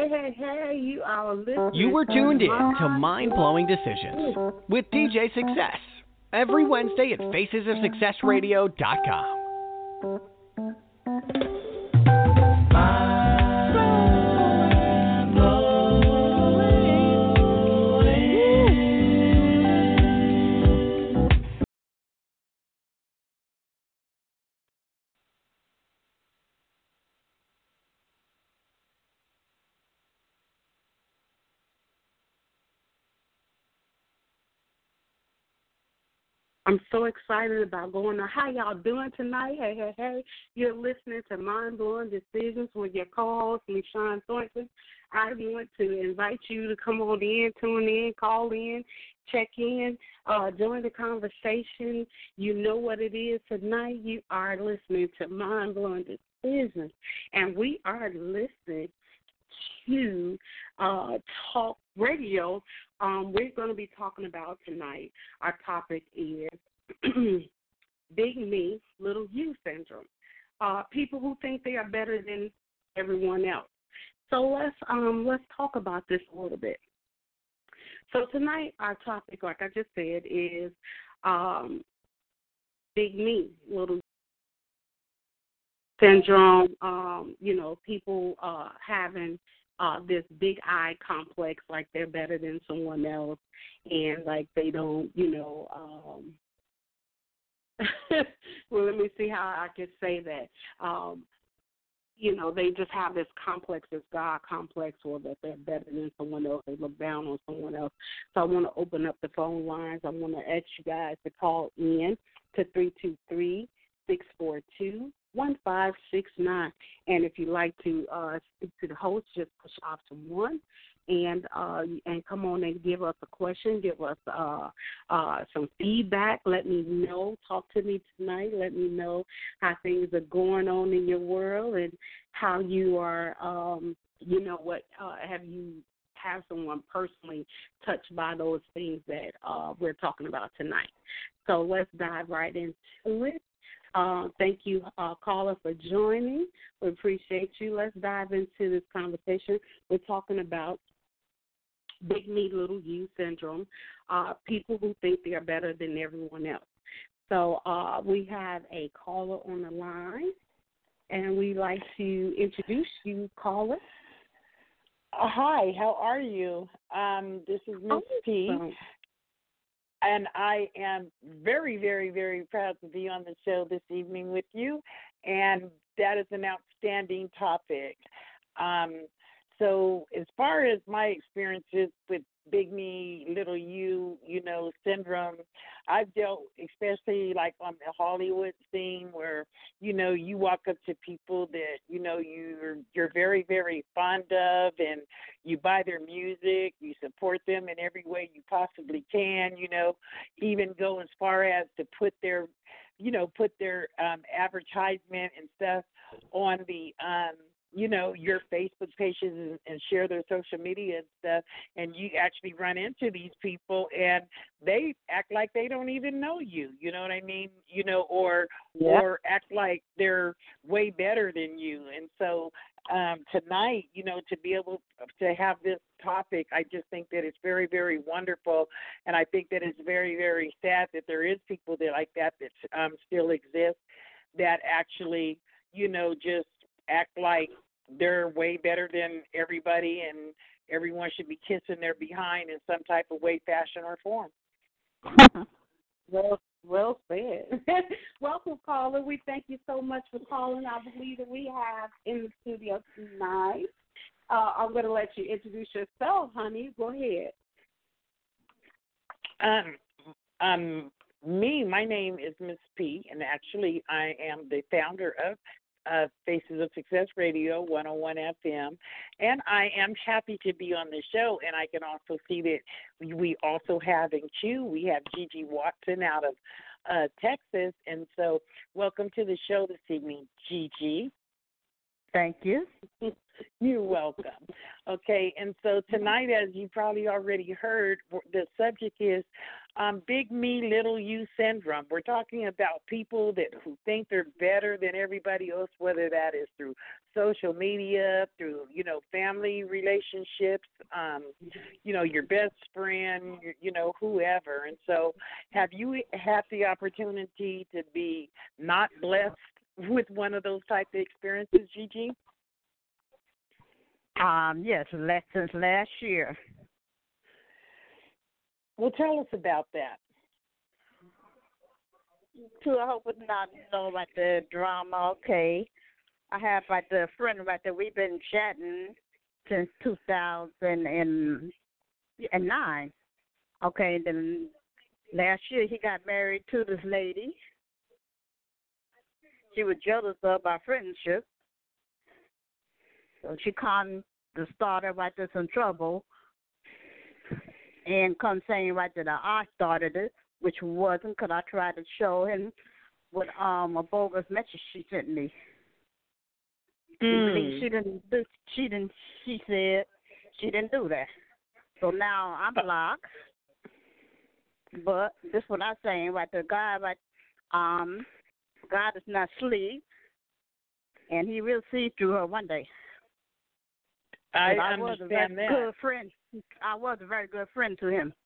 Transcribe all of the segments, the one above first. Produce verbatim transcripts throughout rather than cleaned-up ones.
Hey, hey, hey, you are listening. You were tuned in to Mind Blowing Decisions with D J Success every Wednesday at Faces of Success Radio dot com. I'm so excited about going on. How y'all doing tonight? Hey, hey, hey. You're listening to Mind Blowing Decisions with your co-host, LaShawn Thornton. I want to invite you to come on in, tune in, call in, check in, uh, join the conversation. You know what it is tonight. You are listening to Mind Blowing Decisions, and we are listening to uh, talk radio. Um, we're going to be talking about tonight. Our topic is Big Me, Little You syndrome. Uh, people who think they are better than everyone else. So let's um, let's talk about this a little bit. So tonight our topic, like I just said, is um, Big Me, Little syndrome. Um, you know, people uh, having Uh, this big I complex, like they're better than someone else, and like they don't, you know, um, well, let me see how I could say that. Um, you know, they just have this complex, this God complex, or that they're better than someone else. They look down on someone else. So I want to open up the phone lines. I want to ask you guys to call in to three two three, six four two, one five six nine. And if you'd like to uh, speak to the host, just push option one and uh, and come on and give us a question, give us uh, uh, some feedback. Let me know. Talk to me tonight. Let me know how things are going on in your world and how you are, um, you know, what uh, have you have someone personally touched by those things that uh, we're talking about tonight. So let's dive right into it. Uh, thank you, uh, caller, for joining. We appreciate you. Let's dive into this conversation. We're talking about Big Me, Little You syndrome, uh, people who think they are better than everyone else. So uh, we have a caller on the line, and we'd like to introduce you, caller. Uh, hi, how are you? Um, this is Miss P. And I am very, very, very proud to be on the show this evening with you. And that is an outstanding topic. Um, so as far as my experiences with Big Me, Little You, you know, syndrome, I've dealt, especially like on the Hollywood scene where, you know, you walk up to people that, you know, you're, you're very, very fond of, and you buy their music, you support them in every way you possibly can, you know, even go as far as to put their, you know, put their um, advertisement and stuff on the, um, you know, your Facebook pages and, and share their social media and stuff, and you actually run into these people and they act like they don't even know you, you know what I mean? You know, or yeah. or act like they're way better than you. And so um, tonight, you know, to be able to have this topic, I just think that it's very, very wonderful. And I think that it's very, very sad that there is people that like that that um, still exist that actually, you know, just act like they're way better than everybody and everyone should be kissing their behind in some type of way, fashion, or form. well, well said. Welcome, caller. We thank you so much for calling. I believe that we have in the studio tonight. Uh, I'm going to let you introduce yourself, honey. Go ahead. Um, um, me, my name is Miss P, and actually I am the founder of Uh, Faces of Success Radio, one oh one F M, and I am happy to be on the show. And I can also see that we, we also have in Q, we have Gigi Watson out of uh, Texas, and so welcome to the show this evening, Gigi. Thank you. You're welcome. Okay, and so tonight, as you probably already heard, the subject is um, big me, little you syndrome. We're talking about people that who think they're better than everybody else, whether that is through social media, through, you know, family relationships, um, you know, your best friend, you, you know, whoever. And so have you had the opportunity to be not blessed with one of those type of experiences, Gigi? Um, yes, less since last year. Well, tell us about that. To I hope it's not know about the drama. Okay, I have like the friend right there. We've been chatting since two thousand nine. Okay, then last year he got married to this lady. She was jealous of our friendship. So she come to start her right there some trouble and come saying right that I started it, which wasn't, because I tried to show him what um a bogus message she sent me. Mm. She didn't do, she didn't, she said she didn't do that. So now I'm blocked. But this is what I'm saying right there. God, right, um, God is not asleep, and he will see through her one day. I, I understand was a very that. good friend. I was a very good friend to him.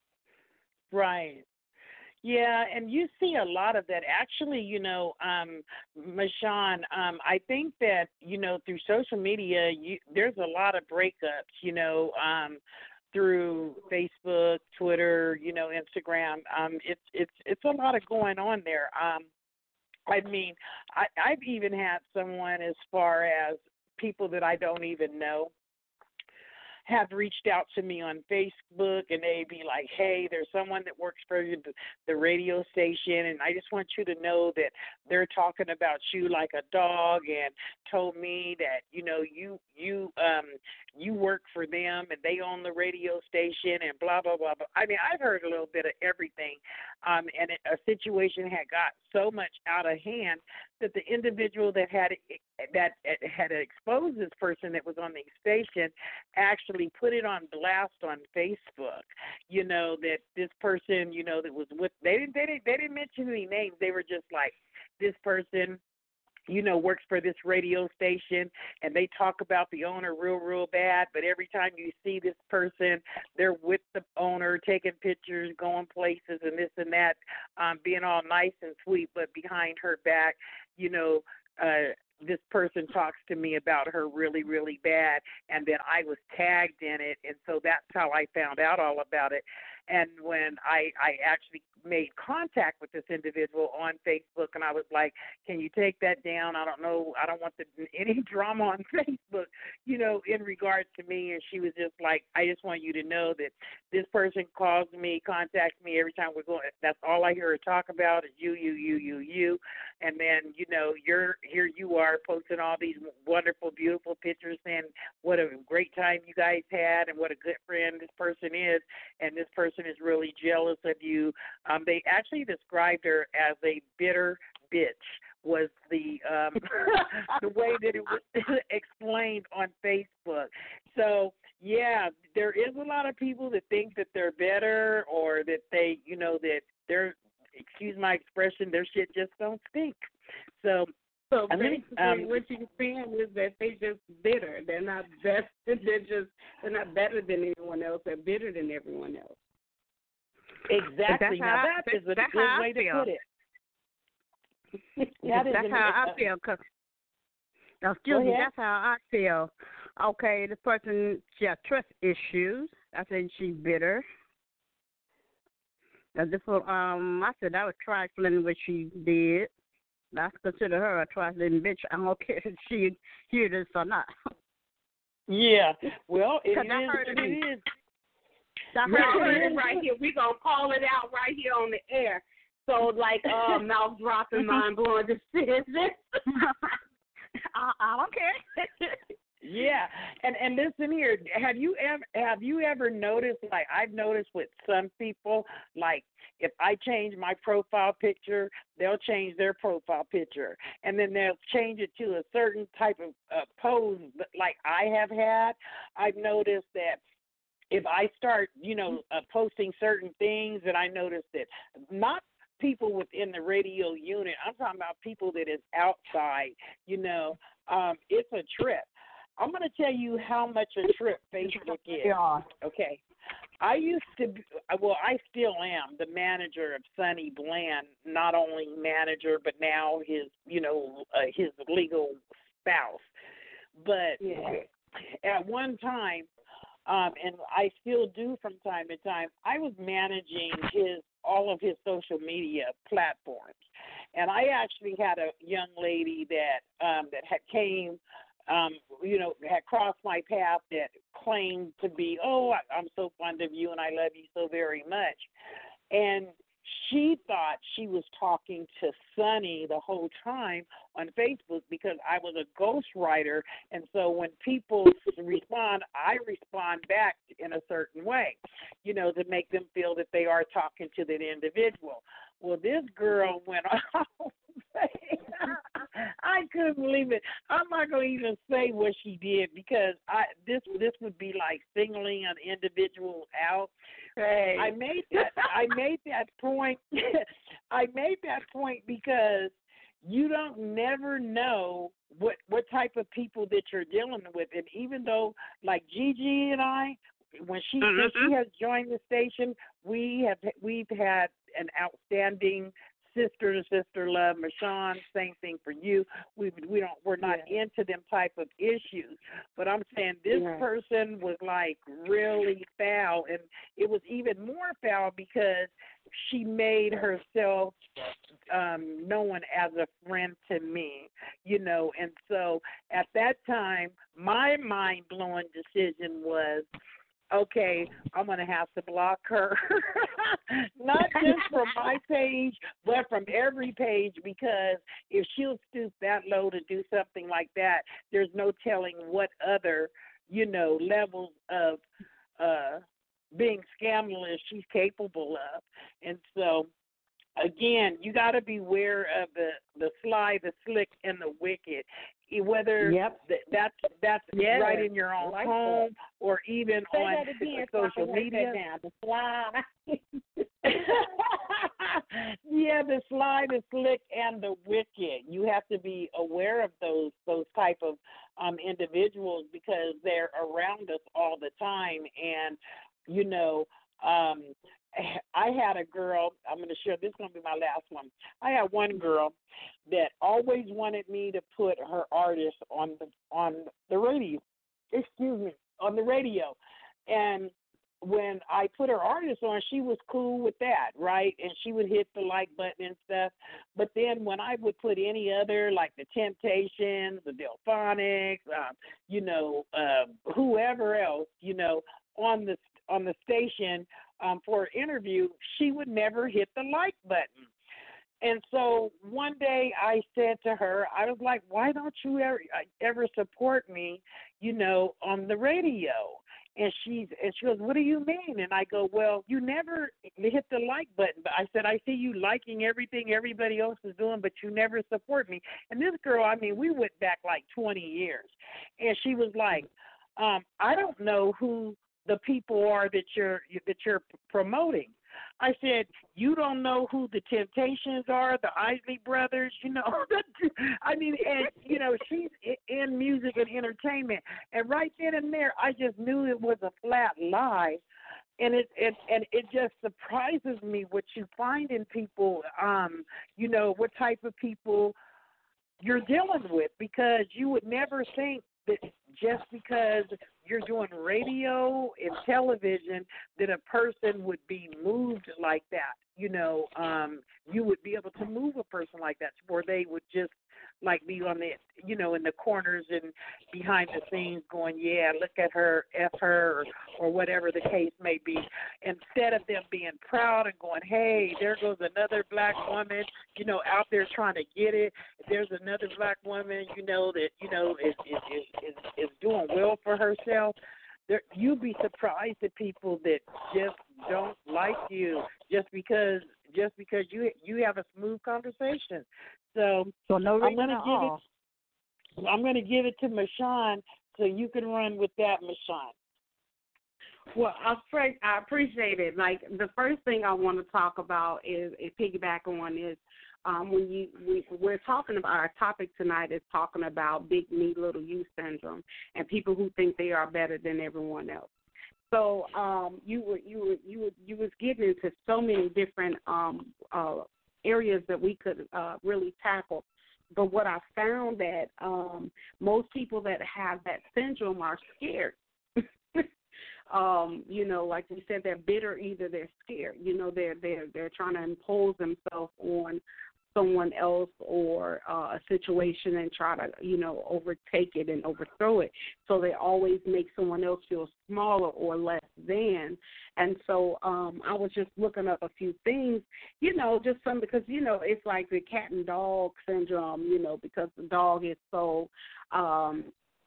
Right. Yeah, and you see a lot of that. Actually, you know, um, Mashawn, um, I think that, you know, through social media, you, there's a lot of breakups, you know, um, through Facebook, Twitter, you know, Instagram. Um, it's it's it's a lot of going on there. Um, I mean, I, I've even had someone as far as people that I don't even know have reached out to me on Facebook, and they'd be like, hey, there's someone that works for the, the radio station, and I just want you to know that they're talking about you like a dog, and told me that, you know, you you um you work for them and they own the radio station and blah, blah, blah, blah. I mean, I've heard a little bit of everything, um, and it, a situation had got so much out of hand that the individual that had that had exposed this person that was on the station actually put it on blast on Facebook. You know, that this person, you know, that was with they didn't they didn't they didn't mention any names. They were just like, this person, you know, works for this radio station, and they talk about the owner real, real bad, but every time you see this person, they're with the owner, taking pictures, going places, and this and that, um, being all nice and sweet, but behind her back, you know, uh, this person talks to me about her really, really bad, and then I was tagged in it, and so that's how I found out all about it. And when I, I actually made contact with this individual on Facebook, and I was like, can you take that down? I don't know. I don't want the, any drama on Facebook, you know, in regards to me. And she was just like, I just want you to know that this person calls me, contacts me every time we're going. That's all I hear her talk about is you, you, you, you, you. And then, you know, you're here you are posting all these wonderful, beautiful pictures saying what a great time you guys had and what a good friend this person is. And this person is really jealous of you. Um, they actually described her as a bitter bitch was the um, the way that it was explained on Facebook. So, yeah, there is a lot of people that think that they're better or that they, you know, that they're, excuse my expression, their shit just don't stink. So, So I basically, mean, um, what you're saying is that they just bitter. They're not best. They're just they're not better than anyone else. They're bitter than everyone else. Exactly. That's now how, that is a that's good how way I to feel. put it. That is that's an, how uh, I feel. Cause, now, excuse me, ahead. that's how I feel. Okay, this person, she has trust issues. I said she's bitter. Now, this was, um, I said that was trifling what she did. I consider her a trifling bitch. I don't care if she hear this or not. Yeah. Well, it, it, that is, hurted it me. is. That We're hurted heard me. it right here. We're going to call it out right here on the air. So, like, uh, mouth dropping, mind blowing decisions. I, I don't care. Yeah, and and listen here, have you ever have you ever noticed? Like I've noticed with some people, like if I change my profile picture, they'll change their profile picture, and then they'll change it to a certain type of uh, pose. But like I have had, I've noticed that if I start, you know, uh, posting certain things, and I notice that not people within the radio unit, I'm talking about people that is outside, you know, um, it's a trip. I'm going to tell you how much a trip Facebook is. Yeah. Okay. I used to, be, well, I still am the manager of Sonny Bland, not only manager, but now his, you know, uh, his legal spouse. But Yeah. at one time, um, and I still do from time to time, I was managing his all of his social media platforms. And I actually had a young lady that um, that had came, um, you know, had crossed my path that claimed to be, oh, I, I'm so fond of you and I love you so very much. And she thought she was talking to Sonny the whole time on Facebook because I was a ghostwriter. And so when people respond, I respond back in a certain way, you know, to make them feel that they are talking to that individual. Well, this girl went off. I couldn't believe it. I'm not going to even say what she did because I this this would be like singling an individual out. Hey. I made that. I made that point. I made that point because you don't never know what what type of people that you're dealing with, and even though like Gigi and I, when she mm-hmm. since she has joined the station, we have we've had an outstanding sister to sister love. Michonne, same thing for you. We we don't we're not yeah. into them type of issues. But I'm saying this yeah. person was like really foul, and it was even more foul because she made herself um, known as a friend to me, you know. And so at that time, my mind blowing decision was, okay, I'm going to have to block her, not just from my page, but from every page, because if she'll stoop that low to do something like that, there's no telling what other, you know, levels of uh, being scandalous she's capable of. And so, again, you got to beware of the, the sly, the slick, and the wicked. Whether yep. th- that's that's yeah. right in your own like home that. or even Say on that again, social so media. That the sly. Yeah, the sly, the slick, and the wicked. You have to be aware of those those type of um, individuals because they're around us all the time. And you know, um, I had a girl. I'm going to share. This is going to be my last one. I had one girl that always wanted me to put her artist on the on the radio. Excuse me, on the radio. And when I put her artist on, she was cool with that, right? And she would hit the like button and stuff. But then when I would put any other, like the Temptations, the Delphonics, um, you know, uh, whoever else, you know, on the on the station um, for an interview, she would never hit the like button. And so one day I said to her, I was like, why don't you ever, ever support me, you know, on the radio? And she's and she goes, what do you mean? And I go, well, you never hit the like button. But I said, I see you liking everything everybody else is doing, but you never support me. And this girl, I mean, we went back like twenty years. And she was like, um, I don't know who the people are that you're that you're promoting. I said, you don't know who the Temptations are, the Isley Brothers, you know. I mean, and, you know, she's in music and entertainment. And right then and there, I just knew it was a flat lie. And it, it and it just surprises me what you find in people, um, you know, what type of people you're dealing with, because you would never think that just because you're doing radio and television that a person would be moved like that. You know, um, you would be able to move a person like that where they would just like be on the, you know, in the corners and behind the scenes going, yeah, look at her, F her, or, or whatever the case may be, instead of them being proud and going, hey, there goes another black woman, you know, out there trying to get it. There's another black woman, you know, that, you know, is, is, is, is, is doing well for herself. There, you'd be surprised at people that just don't like you just because just because you you have a smooth conversation. So, so no I'm reason going to at give all. it. I'm going to give it to Mashawn so you can run with that, Mashawn. Well, I appre- I appreciate it. Like the first thing I want to talk about is, is piggyback on is um, when you we, we're talking about our topic tonight is talking about big me, little you syndrome and people who think they are better than everyone else. So um, you were you were you were you was getting into so many different um, uh, areas that we could uh, really tackle. But what I found that um, most people that have that syndrome are scared. um, you know, like we said, they're bitter. Either they're scared. You know, they're they're they're trying to impose themselves on someone else or uh, a situation and try to, you know, overtake it and overthrow it. So they always make someone else feel smaller or less than. And so um, I was just looking up a few things, you know, just some because, you know, it's like the cat and dog syndrome, you know, because the dog is so, um,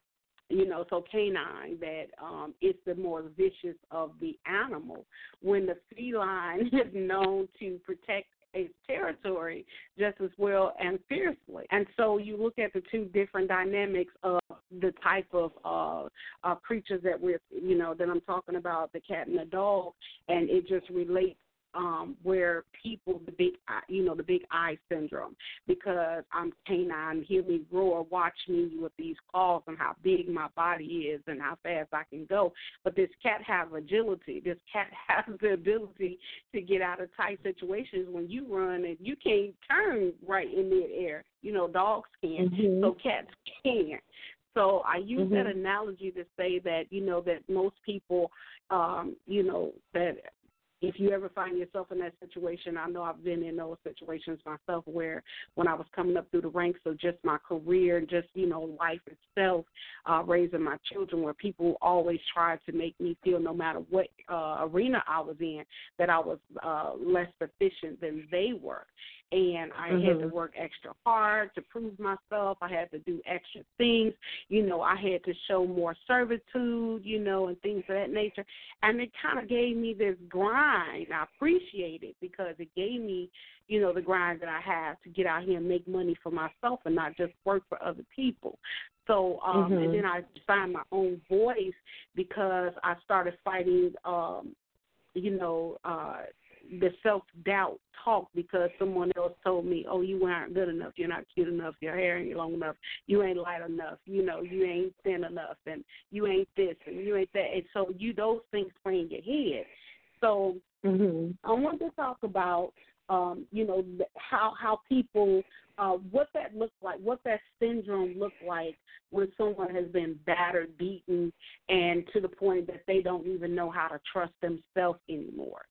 you know, so canine that um, it's the more vicious of the animal. When the feline is known to protect its territory just as well and fiercely. And so you look at the two different dynamics of the type of uh, uh, creatures that we're, you know, that I'm talking about, the cat and the dog, and it just relates um, where people, the big, eye- you know, the big eye syndrome, because I'm canine, hear me roar, watch me with these claws and how big my body is and how fast I can go. But this cat has agility. This cat has the ability to get out of tight situations when you run and you can't turn right in midair. You know, dogs can, Mm-hmm. so cats can't. So I use Mm-hmm. that analogy to say that, you know, that most people, um, you know, that if you ever find yourself in that situation, I know I've been in those situations myself where when I was coming up through the ranks of just my career and just, you know, life itself, uh, raising my children, where people always tried to make me feel no matter what uh, arena I was in, that I was uh, less efficient than they were. And I mm-hmm. had to work extra hard to prove myself. I had to do extra things. You know, I had to show more servitude, you know, and things of that nature. And it kind of gave me this grind. I appreciate it because it gave me, you know, the grind that I have to get out here and make money for myself and not just work for other people. So, um, mm-hmm. and then I found my own voice because I started fighting, um, you know, uh, the self-doubt talk because someone else told me, oh, you aren't good enough, you're not cute enough, your hair ain't long enough, you ain't light enough, you know, you ain't thin enough, and you ain't this, and you ain't that. And so you those things play in your head. So mm-hmm. I want to talk about, um, you know, how how people, uh, what that looks like, what that syndrome looks like when someone has been battered, beaten, and to the point that they don't even know how to trust themselves anymore.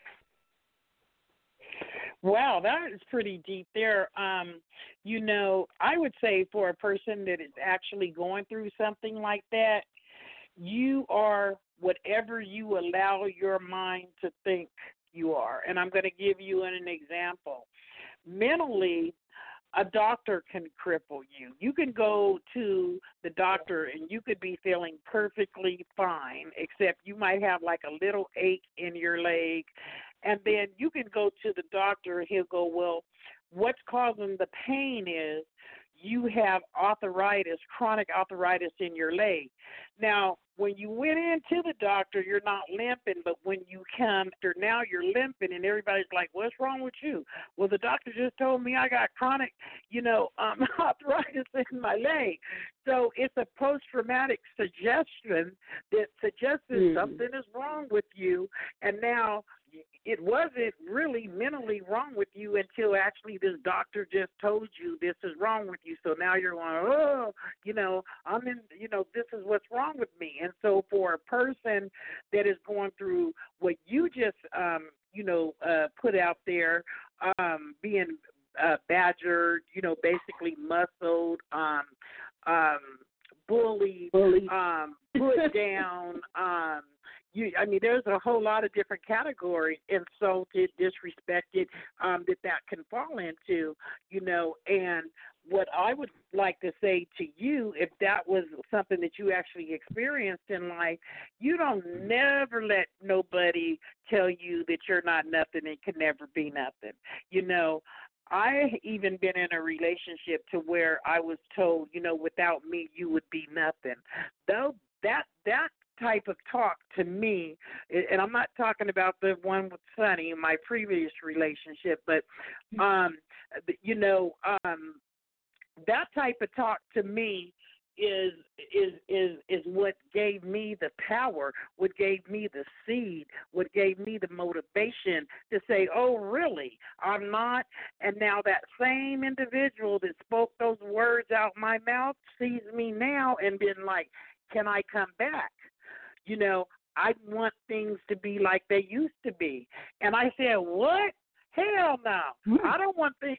Wow, that is pretty deep there. Um, you know, I would say for a person that is actually going through something like that, you are whatever you allow your mind to think you are. And I'm going to give you an example. Mentally, a doctor can cripple you. You can go to the doctor and you could be feeling perfectly fine, except you might have like a little ache in your leg. And then you can go to the doctor and he'll go, well, what's causing the pain is you have arthritis, chronic arthritis in your leg. Now, when you went into the doctor, you're not limping, but when you come, now you're limping, and everybody's like, what's wrong with you? Well, the doctor just told me I got chronic, you know, um, arthritis in my leg. So it's a post-traumatic suggestion that suggests that mm. something is wrong with you, and now it wasn't really mentally wrong with you until actually this doctor just told you this is wrong with you. So now you're going, oh, you know, I'm in, you know, this is what's wrong with me. And so for a person that is going through what you just, um, you know, uh, put out there, um, being uh, badgered, you know, basically muscled, um, um, bullied, Bully. um, put down. Um, you, I mean, there's a whole lot of different categories: insulted, disrespected, um, that that can fall into, you know. And what I would like to say to you, if that was something that you actually experienced in life, you don't never let nobody tell you that you're not nothing and can never be nothing. You know, I even been in a relationship to where I was told, you know, without me you would be nothing. Though that that type of talk to me, and I'm not talking about the one with Sonny, my previous relationship, but um, you know, um, that type of talk to me is is is is what gave me the power, what gave me the seed, what gave me the motivation to say, oh, really, I'm not. And now that same individual that spoke those words out my mouth sees me now and been like, can I come back? You know, I want things to be like they used to be. And I said, what? Hell no. I don't want things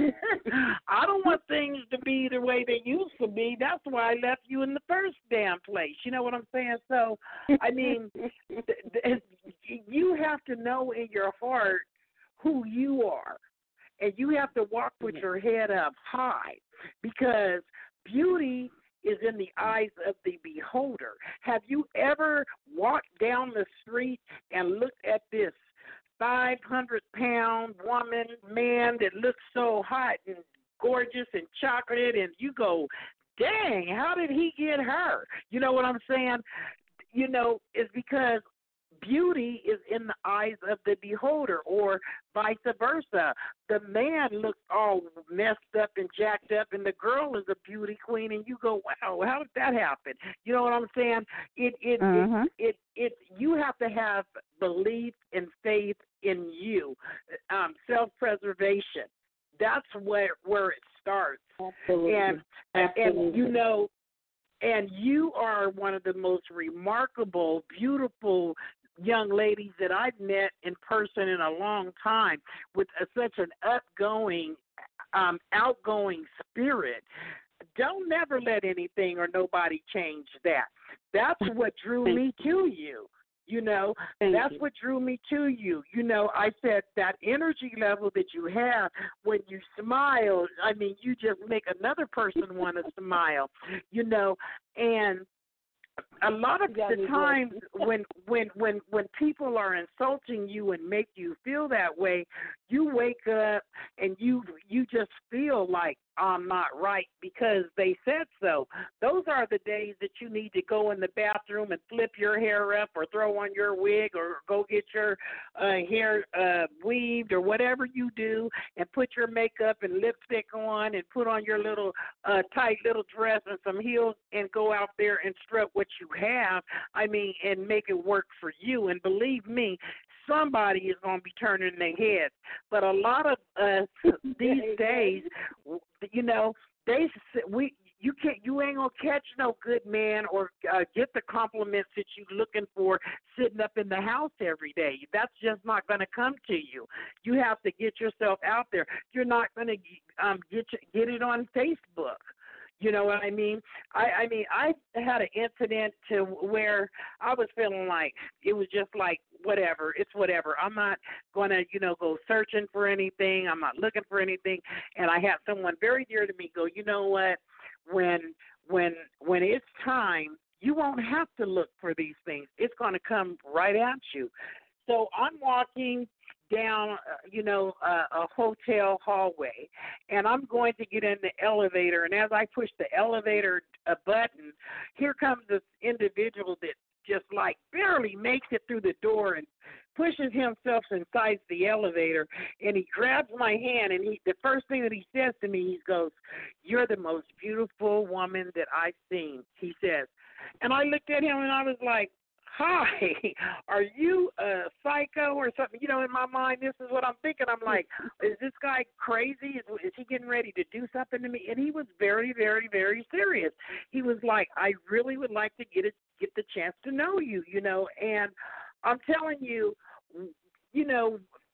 I don't want things to be the way they used to be. That's why I left you in the first damn place. You know what I'm saying? So, I mean, th- th- you have to know in your heart who you are. And you have to walk with your head up high, because beauty is in the eyes of the beholder. Have you ever walked down the street and looked at this five hundred pound woman, man that looks so hot and gorgeous and chocolate, and you go, dang, how did he get her? You know what I'm saying? You know, it's because beauty is in the eyes of the beholder, or vice versa. The man looks all messed up and jacked up, and the girl is a beauty queen, and you go, wow, how did that happen? You know what I'm saying? It it Mm-hmm. it, it, it you have to have belief and faith in you, um, self-preservation. That's where where it starts. Absolutely. And Absolutely. and you know, and you are one of the most remarkable, beautiful young ladies that I've met in person in a long time, with a, such an upgoing, um, outgoing spirit. Don't never let anything or nobody change that. That's what drew me to you. You know, Thank that's you. what drew me to you. You know, I said that energy level that you have when you smile, I mean, you just make another person want to smile, you know, and a lot of Yeah, the you times when when when when people are insulting you and make you feel that way, you wake up and you you just feel like I'm not right because they said so. Those are the days that you need to go in the bathroom and flip your hair up, or throw on your wig, or go get your uh, hair uh, weaved, or whatever you do, and put your makeup and lipstick on, and put on your little uh, tight little dress and some heels, and go out there and strut what you have. I mean, and make it work for you. And believe me, somebody is going to be turning their heads. But a lot of us these days, you know, they we you can't you ain't gonna catch no good man or uh, get the compliments that you're looking for sitting up in the house every day. That's just not going to come to you. You have to get yourself out there. You're not going to um, get get it on Facebook. You know what I mean? I, I mean, I had an incident to where I was feeling like it was just like, whatever, it's whatever. I'm not going to, you know, go searching for anything. I'm not looking for anything. And I had someone very dear to me go, you know what, when when when it's time, you won't have to look for these things. It's going to come right at you. So I'm walking down, uh, you know, uh, a hotel hallway, and I'm going to get in the elevator. And as I push the elevator uh, button, here comes this individual that just like barely makes it through the door and pushes himself inside the elevator. And he grabs my hand, and he, the first thing that he says to me, he goes, "You're the most beautiful woman that I've seen," he says. And I looked at him, and I was like, hi, are you a psycho or something? You know, in my mind, this is what I'm thinking. I'm like, is this guy crazy? Is, is he getting ready to do something to me? And he was very, very, very serious. He was like, I really would like to get it, get the chance to know you, you know. And I'm telling you, you know,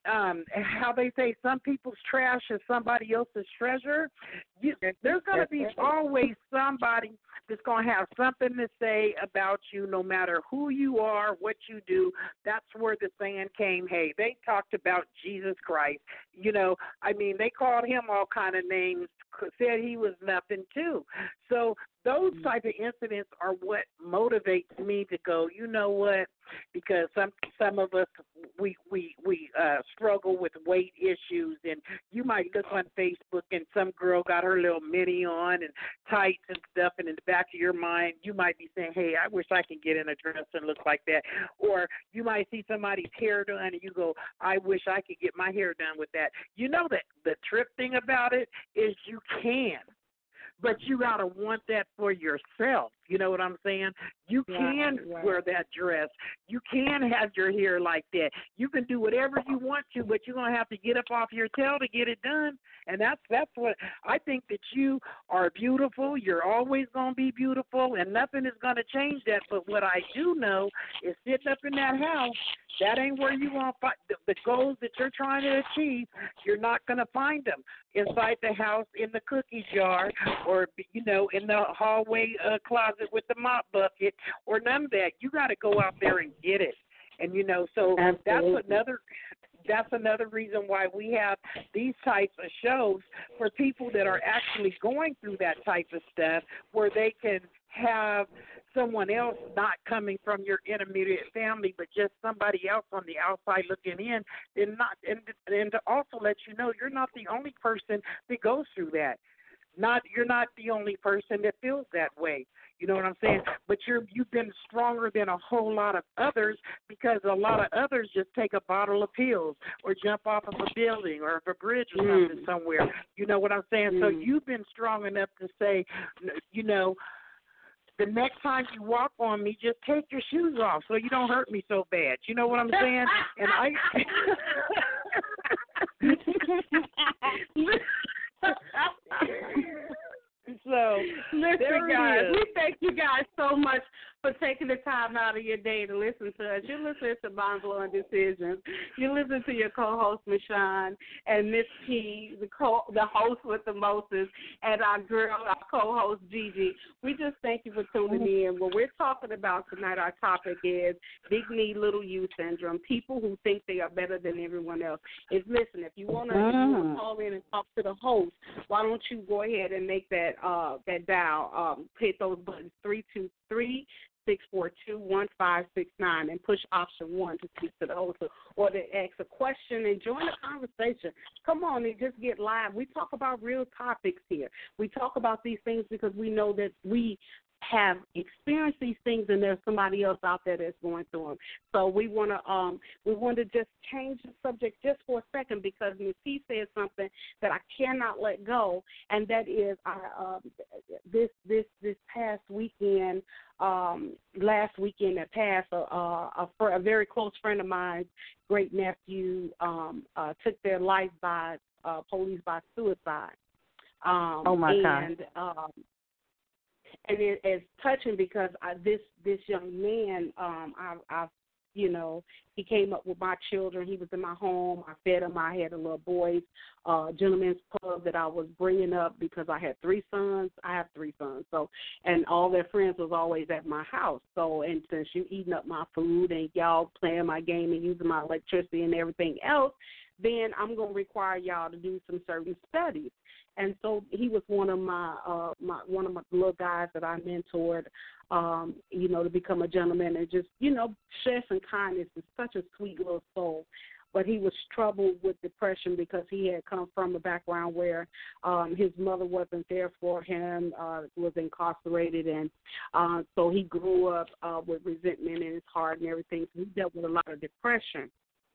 um, how they say some people's trash is somebody else's treasure. You, there's going to be always somebody that's going to have something to say about you, no matter who you are, what you do. That's where the saying came. Hey, they talked about Jesus Christ. You know, I mean, they called him all kind of names, said he was nothing too. So those type of incidents are what motivates me to go, you know what, because some some of us, we we, we uh, struggle with weight issues, and you might look on Facebook and some girl got her little mini on and tights and stuff, and in the back of your mind, you might be saying, hey, I wish I could get in a dress and look like that. Or you might see somebody's hair done, and you go, I wish I could get my hair done with that. You know that the trip thing about it is you can. But you got to want that for yourself. You know what I'm saying? You can right, right. wear that dress. You can have your hair like that. You can do whatever you want to, but you're going to have to get up off your tail to get it done. And that's that's what I think, that you are beautiful. You're always going to be beautiful, and nothing is going to change that. But what I do know is sitting up in that house, that ain't where you want to find the, the goals that you're trying to achieve. You're not going to find them inside the house, in the cookie jar, or, you know, in the hallway uh, closet with the mop bucket, or none of that. You got to go out there and get it. And, you know, so Absolutely. that's another that's another reason why we have these types of shows for people that are actually going through that type of stuff, where they can have someone else not coming from your intermediate family, but just somebody else on the outside looking in, and not and, and to also let you know you're not the only person that goes through that. Not you're not the only person that feels that way. You know what I'm saying? But you're you've been stronger than a whole lot of others, because a lot of others just take a bottle of pills or jump off of a building or of a bridge or Mm. something somewhere. You know what I'm saying? Mm. So you've been strong enough to say, you know, the next time you walk on me, just take your shoes off so you don't hurt me so bad. You know what I'm saying? And I. So, listen, guys, is. we thank you guys so much for taking the time out of your day to listen to us. You're listening to Mind Blowing Decisions. You're listening to your co-host, Michonne, and Miss P, the co- the host with the Moses, and our girl, our co-host, Gigi. We just thank you for tuning in. What we're talking about tonight, our topic is Big Knee, Little U syndrome, people who think they are better than everyone else. Is listen, if you want to Mm. call in and talk to the host, why don't you go ahead and make that uh, that dial, um, hit those buttons, three two three, six four two, one five six nine, and push option one to speak to the host or to ask a question and join the conversation. Come on and just get live. We talk about real topics here. We talk about these things because we know that we have experienced these things, and there's somebody else out there that's going through them. So we want to um we want to just change the subject just for a second, because Miss P said something that I cannot let go, and that is our um, this this this past weekend, um, last weekend that passed, uh, a, a, a very close friend of mine's great nephew um, uh, took their life by uh, police by suicide. Um, Oh my and, God! Um, And it, it's touching because I, this this young man, um, I, I, you know, he came up with my children. He was in my home. I fed him. I had a little boys, uh, gentleman's club that I was bringing up because I had three sons. I have three sons. So, and all their friends was always at my house. So, and since you eating up my food and y'all playing my game and using my electricity and everything else, then I'm going to require y'all to do some certain studies. And so he was one of my, uh, my one of my little guys that I mentored, um, you know, to become a gentleman and just, you know, share some kindness. Is such a sweet little soul. But he was troubled with depression because he had come from a background where um, his mother wasn't there for him, uh, was incarcerated, and uh, so he grew up uh, with resentment in his heart and everything. So he dealt with a lot of depression.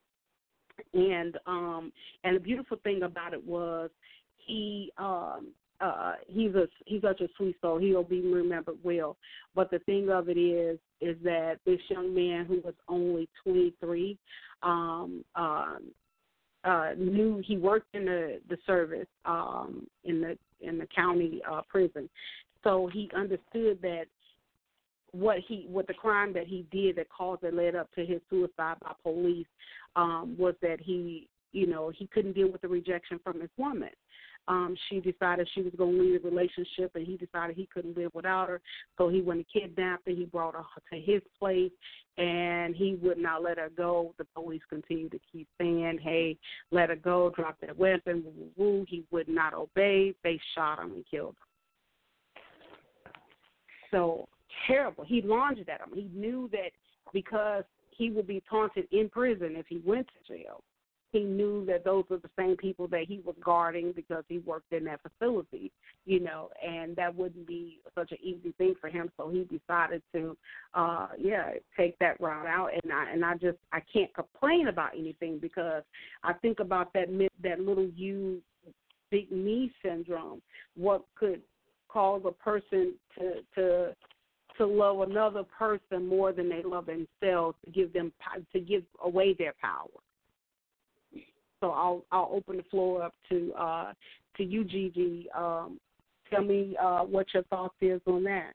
And um, and the beautiful thing about it was he um, uh, he's a he's such a sweet soul. He'll be remembered well. But the thing of it is is that this young man who was only twenty-three um, uh, uh, knew he worked in the the service um, in the in the county uh, prison, so he understood that what he what the crime that he did that caused that led up to his suicide by police um, was that he You know, he couldn't deal with the rejection from his woman. Um, she decided she was going to leave the relationship, and he decided he couldn't live without her. So he went and kidnapped her. He brought her to his place, and he would not let her go. The police continued to keep saying, hey, let her go, drop that weapon, woo, woo, woo. He would not obey. They shot him and killed him. So terrible. He lunged at him. He knew that because he would be taunted in prison if he went to jail. He knew that those were the same people that he was guarding because he worked in that facility, you know, and that wouldn't be such an easy thing for him. So he decided to, uh, yeah, take that route out. And I and I just I can't complain about anything because I think about that that little you big me syndrome. What could cause a person to to to love another person more than they love themselves, to give them to give away their power. So I'll I'll open the floor up to uh, to you, Gigi. Um, tell me uh, what your thoughts is on that.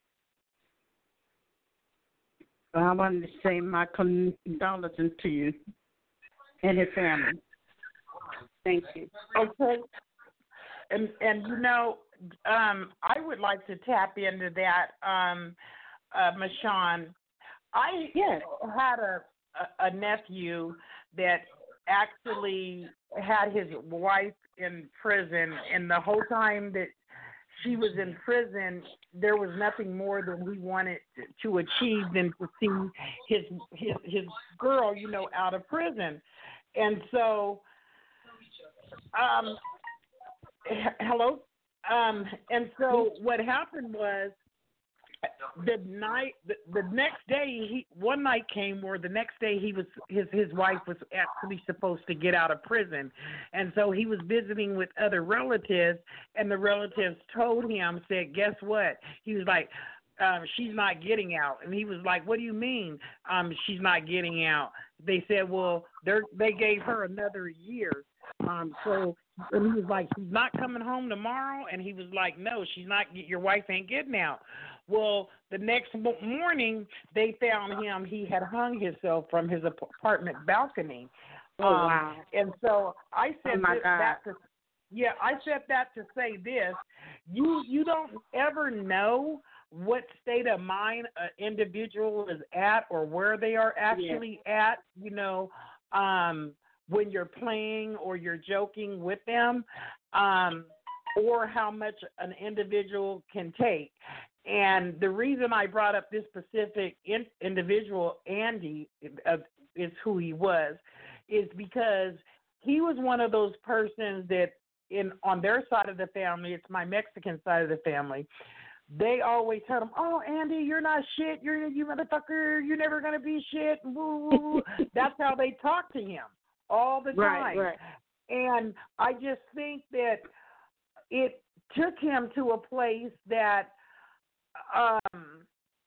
I wanted to say my condolences to you and his family. Thank you. Okay. And and you know, um, I would like to tap into that, um, uh, Mashawn. I yes. had a, a a nephew that actually had his wife in prison, and the whole time that she was in prison, there was nothing more than he wanted to achieve than to see his his his girl, you know, out of prison. And so, um, hello, um, and so what happened was, the night, the, the next day, he one night came where the next day he was his his wife was actually supposed to get out of prison, and so he was visiting with other relatives, and the relatives told him, said, guess what? He was like, um, she's not getting out, and he was like, what do you mean? Um, she's not getting out? They said, well, they they gave her another year. Um, so and he was like, she's not coming home tomorrow, and he was like, no, she's not. Your wife ain't getting out. Well, the next morning, they found him. He had hung himself from his apartment balcony. Oh, um, wow. And so I said oh my this, God. that to, yeah, I said that to say this. You you don't ever know what state of mind an individual is at or where they are actually yeah. at, you know, um, when you're playing or you're joking with them, um, or how much an individual can take. And the reason I brought up this specific in, individual, Andy, uh, is who he was, is because he was one of those persons that in on their side of the family, it's my Mexican side of the family, they always tell him, oh, Andy, you're not shit. You're you motherfucker. You're never going to be shit. Woo, woo, woo. That's how they talk to him all the time. Right, right. And I just think that it took him to a place that um,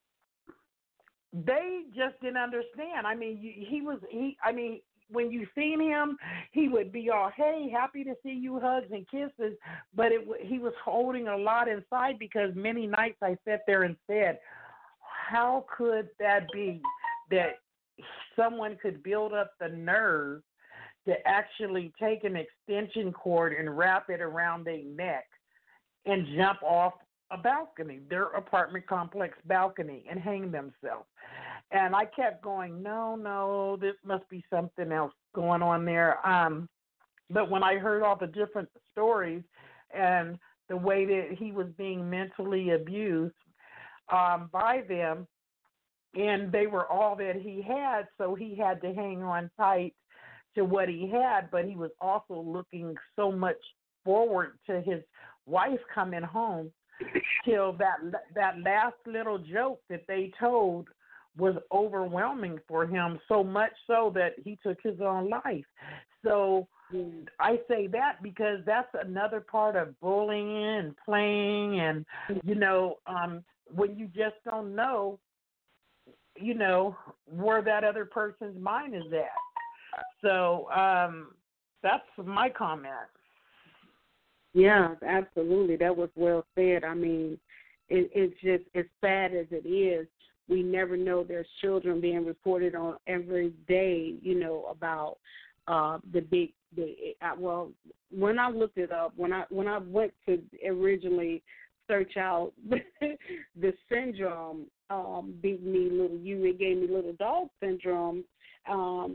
they just didn't understand. I mean, he was, he, I mean, when you seen him, he would be all, hey, happy to see you, hugs and kisses. But it, he was holding a lot inside because many nights I sat there and said, how could that be that someone could build up the nerve to actually take an extension cord and wrap it around their neck and jump off a balcony, their apartment complex balcony, and hang themselves. And I kept going, no, no, this must be something else going on there. Um, but when I heard all the different stories and the way that he was being mentally abused um, by them, and they were all that he had, so he had to hang on tight to what he had, but he was also looking so much forward to his wife coming home till that that last little joke that they told was overwhelming for him, so much so that he took his own life. So mm. I say that because that's another part of bullying and playing, and, you know, um, when you just don't know, you know, where that other person's mind is at. So um, that's my comment. Yeah, absolutely. That was well said. I mean, it, it's just as sad as it is. We never know there's children being reported on every day, you know, about uh, the big, the uh, well, when I looked it up, when I when I went to originally search out the syndrome, um, big me little you, it gave me little dog syndrome, um,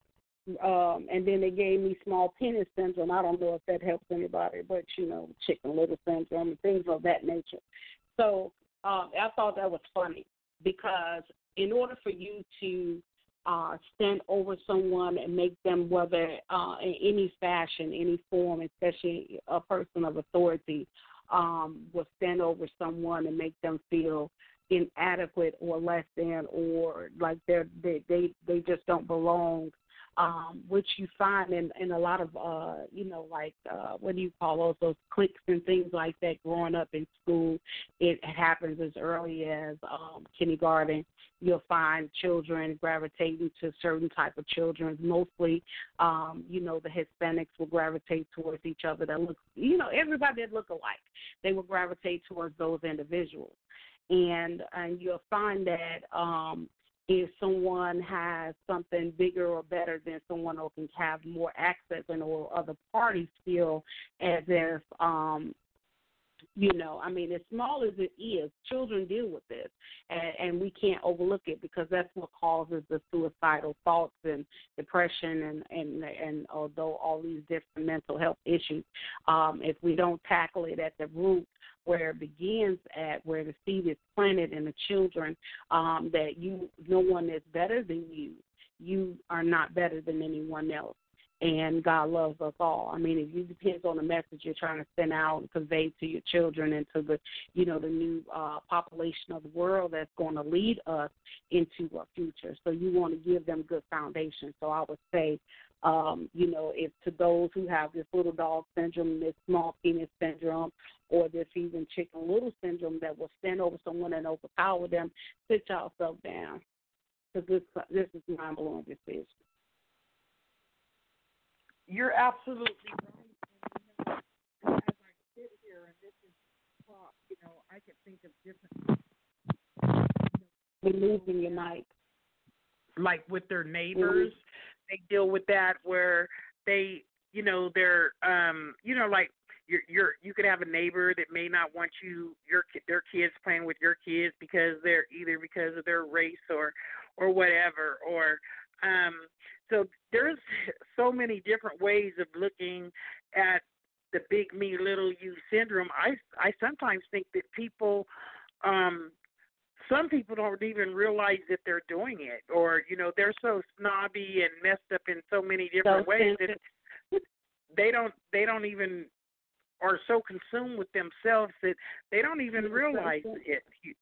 um, and then they gave me small penis syndrome. I don't know if that helps anybody, but you know, chicken little syndrome and things of that nature. So uh, I thought that was funny because in order for you to uh, stand over someone and make them, whether uh, in any fashion, any form, especially a person of authority, um, will stand over someone and make them feel inadequate or less than, or like they're, they they they just don't belong. Um, which you find in, in a lot of, uh, you know, like, uh, what do you call those, those cliques and things like that growing up in school. It happens as early as um, kindergarten. You'll find children gravitating to certain type of children. Mostly, um, you know, the Hispanics will gravitate towards each other that look, you know, everybody that look alike. They will gravitate towards those individuals. And, and you'll find that um, if someone has something bigger or better than someone else can have more access, and or other parties feel as if, um, you know, I mean, as small as it is, children deal with this, and, and we can't overlook it because that's what causes the suicidal thoughts and depression and, and, and although all these different mental health issues, um, if we don't tackle it at the root, where it begins at, where the seed is planted in the children, um, that you, no one is better than you. You are not better than anyone else, and God loves us all. I mean, it depends on the message you're trying to send out and convey to your children and to the, you know, the new uh, population of the world that's going to lead us into our future. So you want to give them good foundation. So I would say, Um, you know, if to those who have this little dog syndrome, this small penis syndrome, or this even chicken little syndrome that will stand over someone and overpower them, sit yourself down, because this this is mind-blowing decision. You're absolutely right. And, you know, as I sit here and this is talk, you know, I can think of different. You're losing your mic. Like with their neighbors, mm-hmm. They deal with that where they, you know, they're, um, you know, like you're, you're, you could have a neighbor that may not want you, your, their kids playing with your kids because they're either because of their race or, or whatever, or, um, so there's so many different ways of looking at the big me, little you syndrome. I, I sometimes think that people, um, some people don't even realize that they're doing it, or, you know, they're so snobby and messed up in so many different so ways that they don't, they don't even, are so consumed with themselves that they don't even realize it,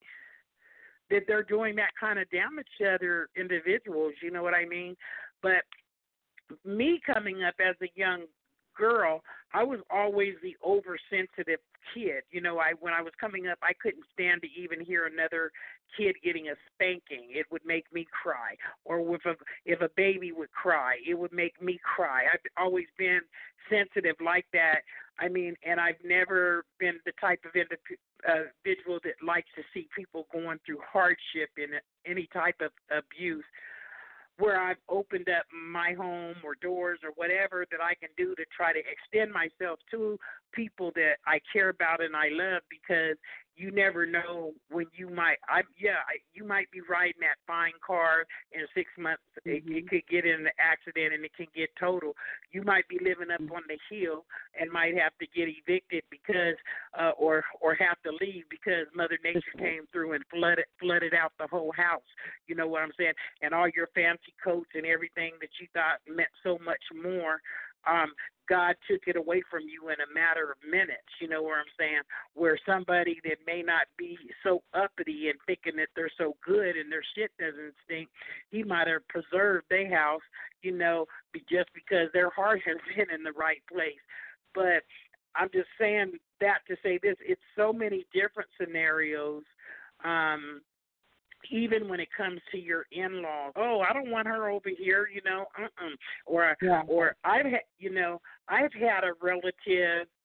that they're doing that kind of damage to other individuals, you know what I mean? But me coming up as a young girl, I was always the oversensitive kid. You know, I when I was coming up, I couldn't stand to even hear another kid getting a spanking. It would make me cry. Or if a, if a baby would cry, it would make me cry. I've always been sensitive like that. I mean, and I've never been the type of individual that likes to see people going through hardship and any type of abuse, where I've opened up my home or doors or whatever that I can do to try to extend myself to people that I care about and I love, because you never know when you might, I yeah, you might be riding that fine car in six months. Mm-hmm. It, it could get in an accident and it can get total. You might be living up mm-hmm. on the hill and might have to get evicted because, uh, or or have to leave because Mother Nature came through and flooded flooded out the whole house. You know what I'm saying? And all your fancy coats and everything that you thought meant so much more. Um, God took it away from you in a matter of minutes, you know what I'm saying, where somebody that may not be so uppity and thinking that they're so good and their shit doesn't stink, he might have preserved their house, you know, be just because their heart has been in the right place. But I'm just saying that to say this, it's so many different scenarios, um, even when it comes to your in-laws. Oh, I don't want her over here, you know, uh-uh. Or, yeah. or I've had, you know, I've had a relative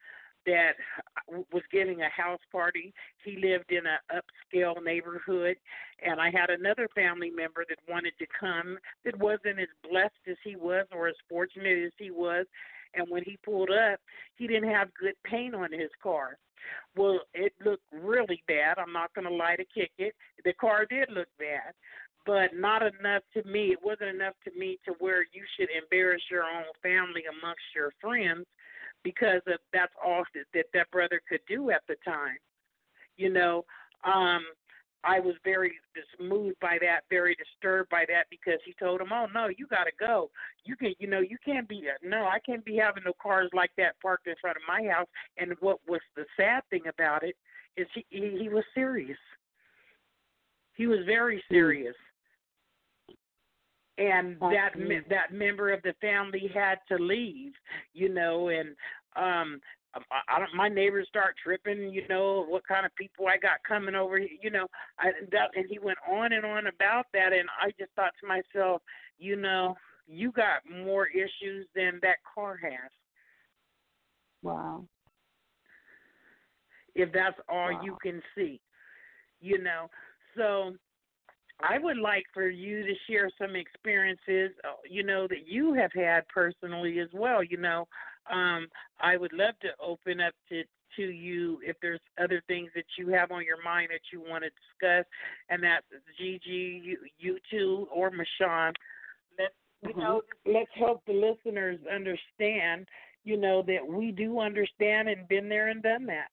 that was giving a house party. He lived in an upscale neighborhood, and I had another family member that wanted to come that wasn't as blessed as he was or as fortunate as he was. And when he pulled up, he didn't have good paint on his car. Well, it looked really bad. I'm not going to lie to kick it. The car did look bad, but not enough to me. It wasn't enough to me to where you should embarrass your own family amongst your friends because of that's all that that, that brother could do at the time. You know, um, I was very moved by that, very disturbed by that because he told him, "Oh no, you got to go. You can, you know, you can't be. No, I can't be having no cars like that parked in front of my house." And what was the sad thing about it is he he, he was serious. He was very serious, and that that member of the family had to leave. You know, and um. I don't, my neighbors start tripping, you know, what kind of people I got coming over, you know, I, that, and he went on and on about that, and I just thought to myself, you know, you got more issues than that car has. Wow. If that's all wow. you can see, you know. So I would like for you to share some experiences, you know, that you have had personally as well, you know. Um, I would love to open up to, to you if there's other things that you have on your mind that you want to discuss, and that's Gigi, you, you two, or Mashawn. Let's, you mm-hmm. know, let's help the listeners understand, you know, that we do understand and been there and done that.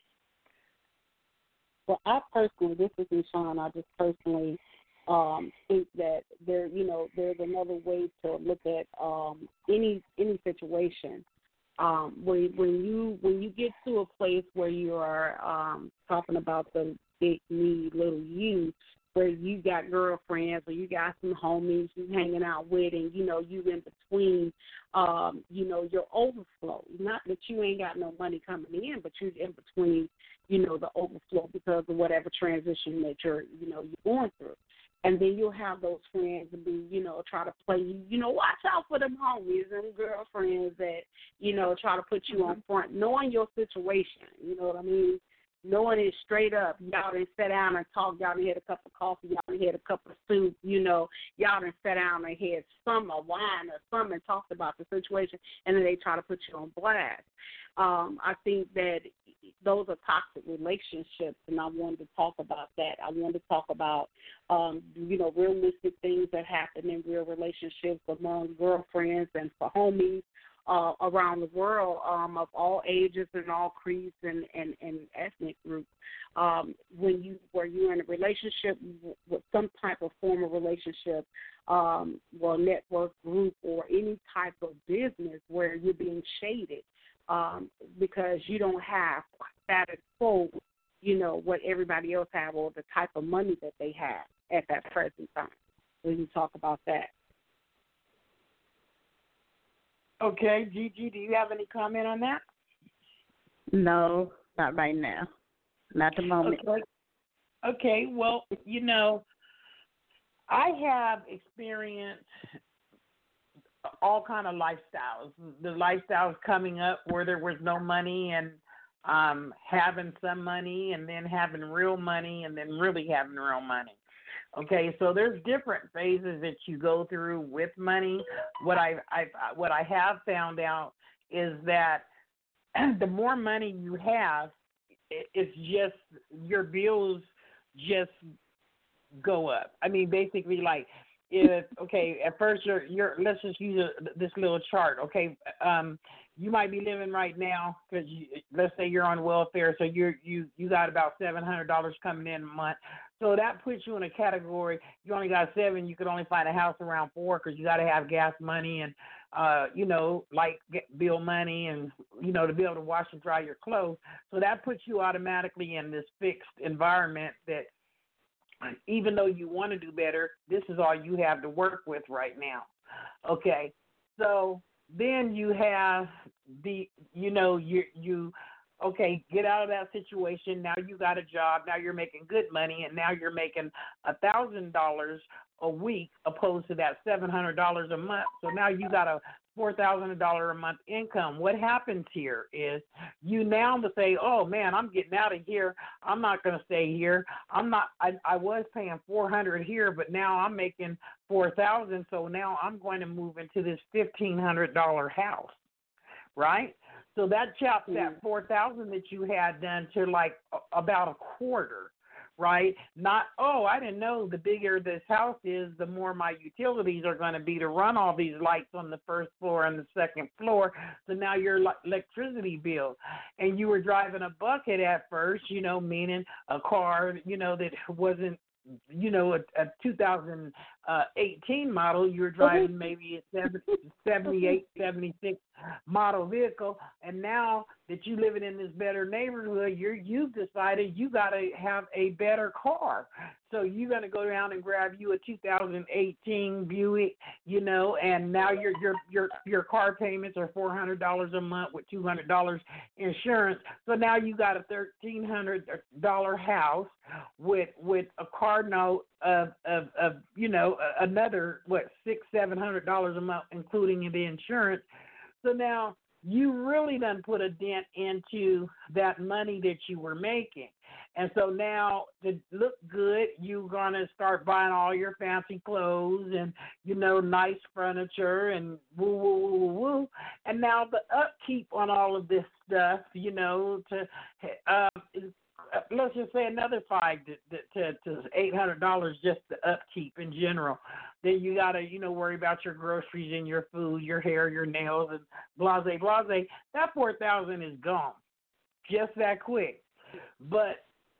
Well, I personally, this is Mashawn, I just personally um, think that there, you know, there's another way to look at um, any any situation. Um, when when you when you get to a place where you are um, talking about the big me, little you, where you got girlfriends or you got some homies you hanging out with, and you know you in between, um, you know your overflow. Not that you ain't got no money coming in, but you're in between, you know, the overflow because of whatever transition that you're you know you're going through. And then you'll have those friends and be, you know, try to play you, you know, watch out for them homies and girlfriends that, you know, try to put you on front, knowing your situation, you know what I mean? Knowing it straight up. Y'all done sit down and talk, y'all done had a cup of coffee, y'all done had a cup of soup, you know, y'all done sat down and had some or wine or something and talked about the situation, and then they try to put you on blast. Um, I think that those are toxic relationships, and I wanted to talk about that. I wanted to talk about, um, you know, realistic things that happen in real relationships among girlfriends and for homies uh, around the world um, of all ages and all creeds and, and, and ethnic groups. Um, when you where you're in a relationship with some type of formal relationship, um, or network group, or any type of business where you're being shaded. Um, because you don't have status quo, you know, what everybody else have or the type of money that they have at that present time. We can talk about that. Okay, Gigi, do you have any comment on that? No, not right now. Not the moment. Okay, okay well, you know, I have experienced all kind of lifestyles. The lifestyles coming up where there was no money and um, having some money and then having real money and then really having real money. Okay, so there's different phases that you go through with money. What I I what I have found out is that the more money you have, it's just your bills just go up. I mean, basically, like, if okay, at first you're you're let's just use a, this little chart. Okay, um, you might be living right now because let's say you're on welfare, so you're you you got about seven hundred dollars coming in a month. So that puts you in a category. You only got seven. You could only find a house around four because you got to have gas money and uh, you know, light bill money and you know to be able to wash and dry your clothes. So that puts you automatically in this fixed environment that, even though you want to do better, this is all you have to work with right now. Okay, so then you have the, you know, you you okay, get out of that situation. Now you got a job. Now you're making good money, and now you're making a thousand dollars a week opposed to that seven hundred dollars a month. So now you got a four thousand dollars a month income. What happens here is you now to say, oh man, I'm getting out of here. I'm not going to stay here. I'm not. I, I was paying four hundred dollars here, but now I'm making four thousand dollars. So now I'm going to move into this fifteen hundred dollars house, right? So that chops that four thousand dollars that you had done to like a, about a quarter. Right? Not, oh, I didn't know the bigger this house is, the more my utilities are going to be to run all these lights on the first floor and the second floor. So now your electricity bill. And you were driving a bucket at first, you know, meaning a car, you know, that wasn't, you know, a, a two thousand eighteen model. You were driving maybe a seventy-eight, seventy-six model vehicle, and now that you're living in this better neighborhood, you're, you've decided you got to have a better car. So you're going to go down and grab you a two thousand eighteen Buick, you know, and now your your your your car payments are four hundred dollars a month with two hundred dollars insurance. So now you got a thirteen hundred dollars house with with a car note of of, of you know another what six seven hundred dollars a month, including the insurance. So now you really done put a dent into that money that you were making. And so now to look good, you're going to start buying all your fancy clothes and, you know, nice furniture and woo, woo, woo, woo, woo. And now the upkeep on all of this stuff, you know, to uh, let's just say another five to, to, to eight hundred dollars just the upkeep in general. Then you got to, you know, worry about your groceries and your food, your hair, your nails, and blase, blase. That four thousand is gone just that quick. But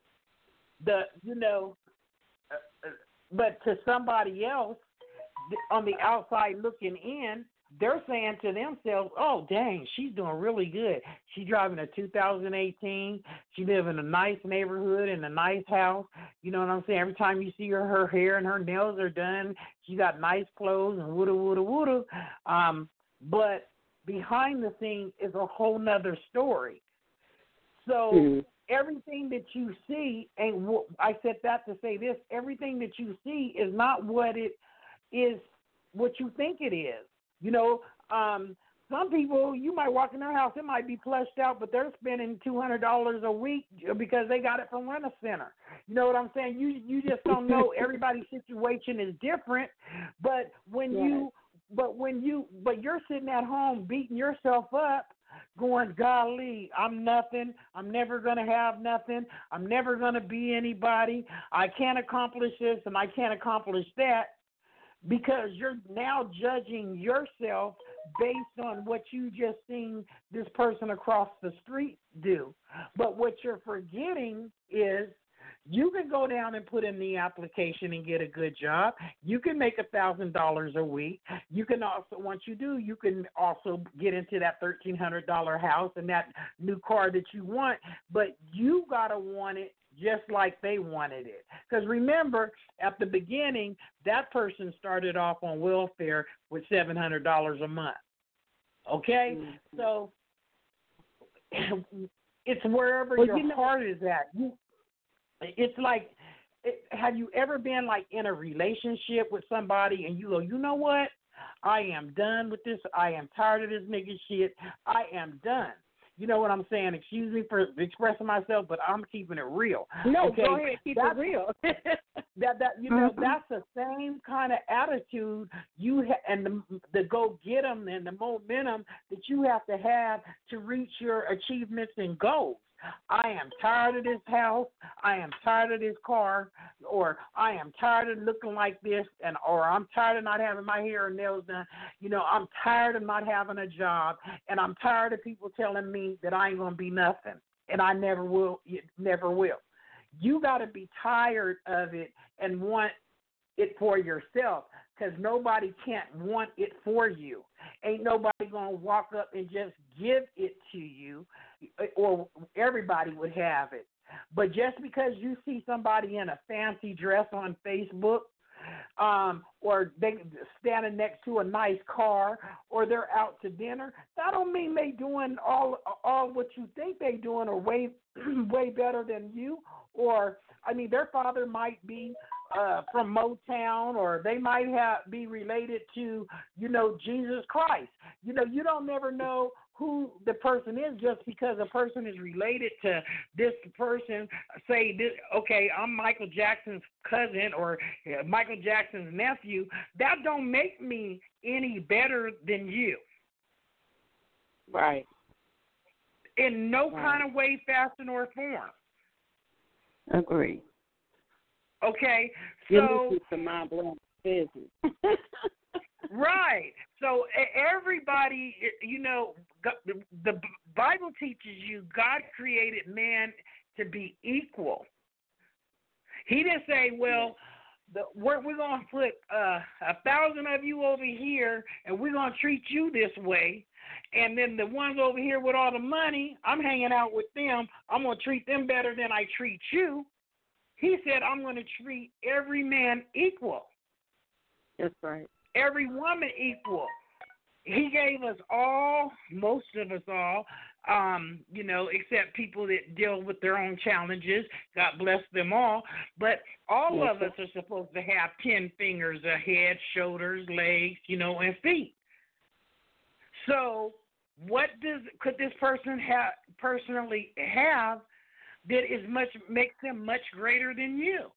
the, you know, uh, but to somebody else on the outside looking in, they're saying to themselves, oh, dang, she's doing really good. She's driving a two thousand eighteen. She lives in a nice neighborhood in a nice house. You know what I'm saying? Every time you see her, her hair and her nails are done. She got nice clothes and woota, woota, woota. Um, but behind the scenes is a whole nother story. So mm-hmm. everything that you see, and w- I said that to say this, everything that you see is not what it is, what you think it is. You know, um, some people, you might walk in their house, it might be plushed out, but they're spending two hundred dollars a week because they got it from Rent-A-Center. You know what I'm saying? You you just don't know. Everybody's situation is different, but when yeah. you, but when you, but you're sitting at home beating yourself up, going, golly, I'm nothing. I'm never going to have nothing. I'm never going to be anybody. I can't accomplish this and I can't accomplish that. Because you're now judging yourself based on what you just seen this person across the street do. But what you're forgetting is you can go down and put in the application and get a good job. You can make one thousand dollars a week. You can also, once you do, you can also get into that thirteen hundred dollars house and that new car that you want. But you got to want it just like they wanted it. Because remember, at the beginning, that person started off on welfare with seven hundred dollars a month. Okay? Mm-hmm. So it's wherever well, your you know, heart is at. You, it's like, it, have you ever been like in a relationship with somebody and you go, you know what? I am done with this. I am tired of this nigga shit. I am done. You know what I'm saying? Excuse me for expressing myself, but I'm keeping it real. No, okay? go ahead, keep that's, it real. that that you know, that's the same kind of attitude you ha- and the, the go get 'em and the momentum that you have to have to reach your achievements and goals. I am tired of this house. I am tired of this car, or I am tired of looking like this, and or I'm tired of not having my hair and nails done. You know, I'm tired of not having a job, and I'm tired of people telling me that I ain't gonna be nothing, and I never will, never will. You got to be tired of it and want it for yourself, because nobody can't want it for you. Ain't nobody gonna walk up and just give it to you, or everybody would have it. But just because you see somebody in a fancy dress on Facebook, um, or they standing next to a nice car, or they're out to dinner. That don't mean they doing all all what you think they doing, or way way better than you. Or I mean, their father might be uh, from Motown, or they might have be related to, you know, Jesus Christ. You know, you don't never know who the person is just because a person is related to this person. Say, this, okay, I'm Michael Jackson's cousin or Michael Jackson's nephew. That don't make me any better than you. Right. In no right. kind of way, fashion, or form. Agree. Okay, so it's a mind-blowing business. Right. So everybody, you know, the Bible teaches you God created man to be equal. He didn't say, well, the, we're, we're going to put uh, a thousand of you over here, and we're going to treat you this way. And then the ones over here with all the money, I'm hanging out with them. I'm going to treat them better than I treat you. He said, I'm going to treat every man equal. That's right. Every woman equal. He gave us all, most of us all, um, you know, except people that deal with their own challenges. God bless them all. But all yes, of us are supposed to have ten fingers, a head, shoulders, legs, you know, and feet. So what does could this person have personally have that is much makes them much greater than you?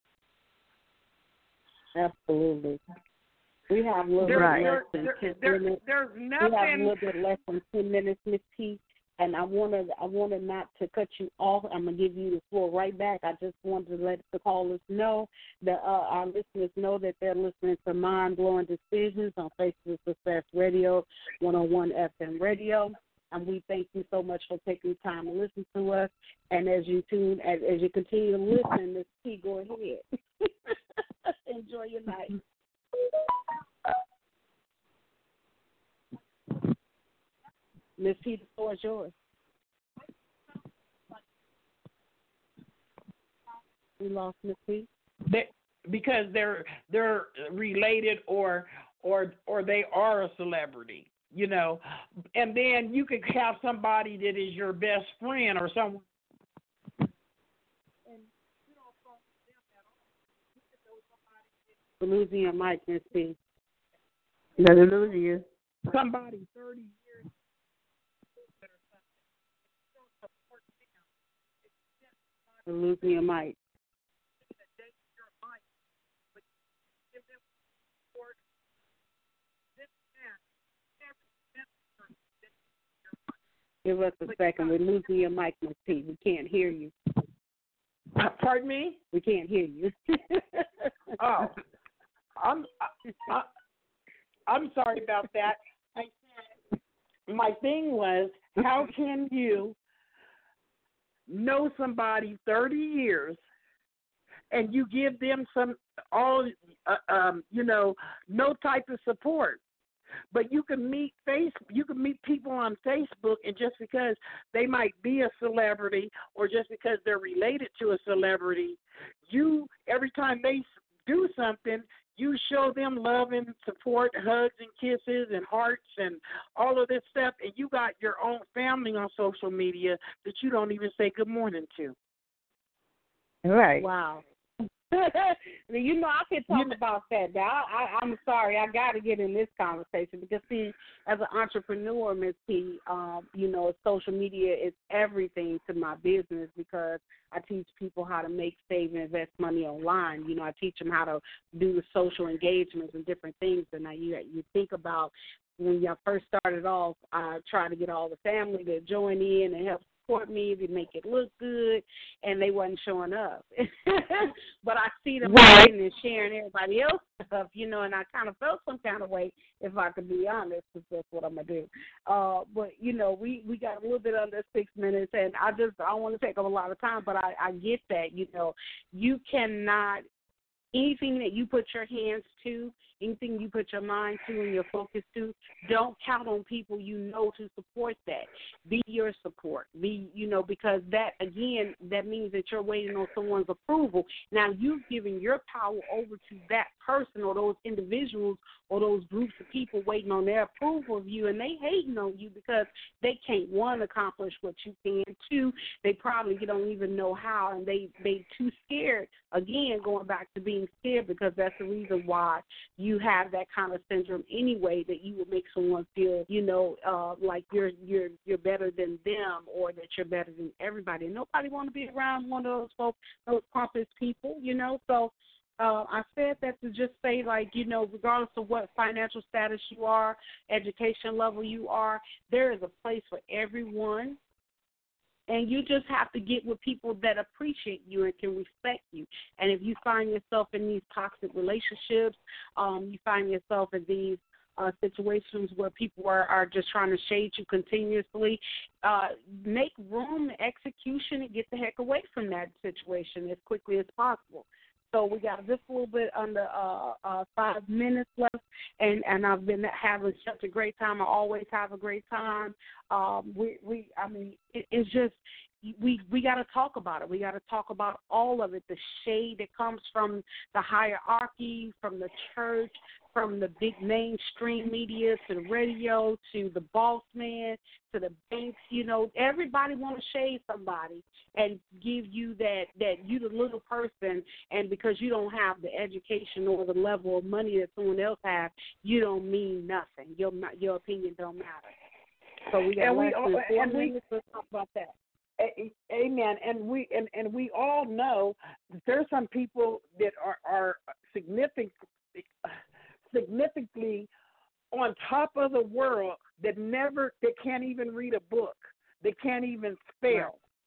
Absolutely. We have a little there, bit there, less than there, ten there, minutes. There's nothing. We have a little bit less than ten minutes, Miss P. And I wanted, I wanted not to cut you off. I'm gonna give you the floor right back. I just wanted to let the callers know that uh, our listeners know that they're listening to Mind Blowing Decisions on Facebook Success Radio, one oh one F M Radio. And we thank you so much for taking the time to listen to us. And as you tune, as, as you continue to listen, Miss P, go ahead. Enjoy your night. Miss P, the floor is yours. We lost Miss P. They, because they're they're related or or or they are a celebrity, you know. And then you could have somebody that is your best friend or someone. We're losing your mic, Miss P. They're losing you. Somebody thirty years. We're losing your mic. Give us a second. We're losing your mic, Miss P. We can't hear you. Pardon me? We can't hear you. Oh, I'm I, I'm sorry about that. I said my thing was, how can you know somebody thirty years and you give them some all uh, um, you know, no type of support? But you can meet face, you can meet people on Facebook, and just because they might be a celebrity or just because they're related to a celebrity, you every time they do something, you show them love and support, hugs and kisses and hearts and all of this stuff, and you got your own family on social media that you don't even say good morning to. Right. Wow. You know, I can talk you know, about that. Now, I, I, I'm sorry, I got to get in this conversation because, see, as an entrepreneur, Miss P, um, you know, social media is everything to my business because I teach people how to make, save, and invest money online. You know, I teach them how to do the social engagements and different things. And now you you think about when you first started off, I tried to get all the family to join in and help support me to make it look good, and they wasn't showing up. But I see them right. and sharing everybody else stuff, you know, and I kind of felt some kind of way, if I could be honest, because that's what I'm going to do. Uh, but, you know, we, we got a little bit under six minutes, and I just I don't want to take up a lot of time, but I, I get that, you know, you cannot, anything that you put your hands to anything you put your mind to and your focus to, don't count on people you know to support that. Be your support. Be, you know, because that, again, that means that you're waiting on someone's approval. Now, you've given your power over to that person or those individuals or those groups of people waiting on their approval of you, and they hating on you because they can't, one, accomplish what you can, two, they probably don't even know how, and they, they too scared, again, going back to being scared, because that's the reason why you have that kind of syndrome anyway, that you will make someone feel, you know, uh, like you're you're you're better than them or that you're better than everybody. And nobody want to be around one of those folks, those pompous people, you know. So uh, I said that to just say, like, you know, regardless of what financial status you are, education level you are, there is a place for everyone. And you just have to get with people that appreciate you and can respect you. And if you find yourself in these toxic relationships, um, you find yourself in these uh, situations where people are, are just trying to shade you continuously, uh, make room, execution, and get the heck away from that situation as quickly as possible. So we got just a little bit under uh, uh, five minutes left, and, and I've been having such a great time. I always have a great time. Um, we, we, I mean, it, it's just we we got to talk about it. We got to talk about all of it, the shade that comes from the hierarchy, from the church, from the big mainstream media to the radio to the boss man to the banks. You know, everybody want to shade somebody and give you that, that you the little person, and because you don't have the education or the level of money that someone else has, you don't mean nothing. Your your opinion don't matter. So we got and less we, than four and we, minutes. Let's talk about that. Amen. And we and, and we all know there's some people that are, are significant, significantly on top of the world that never, that can't even read a book, they can't even spell. Right.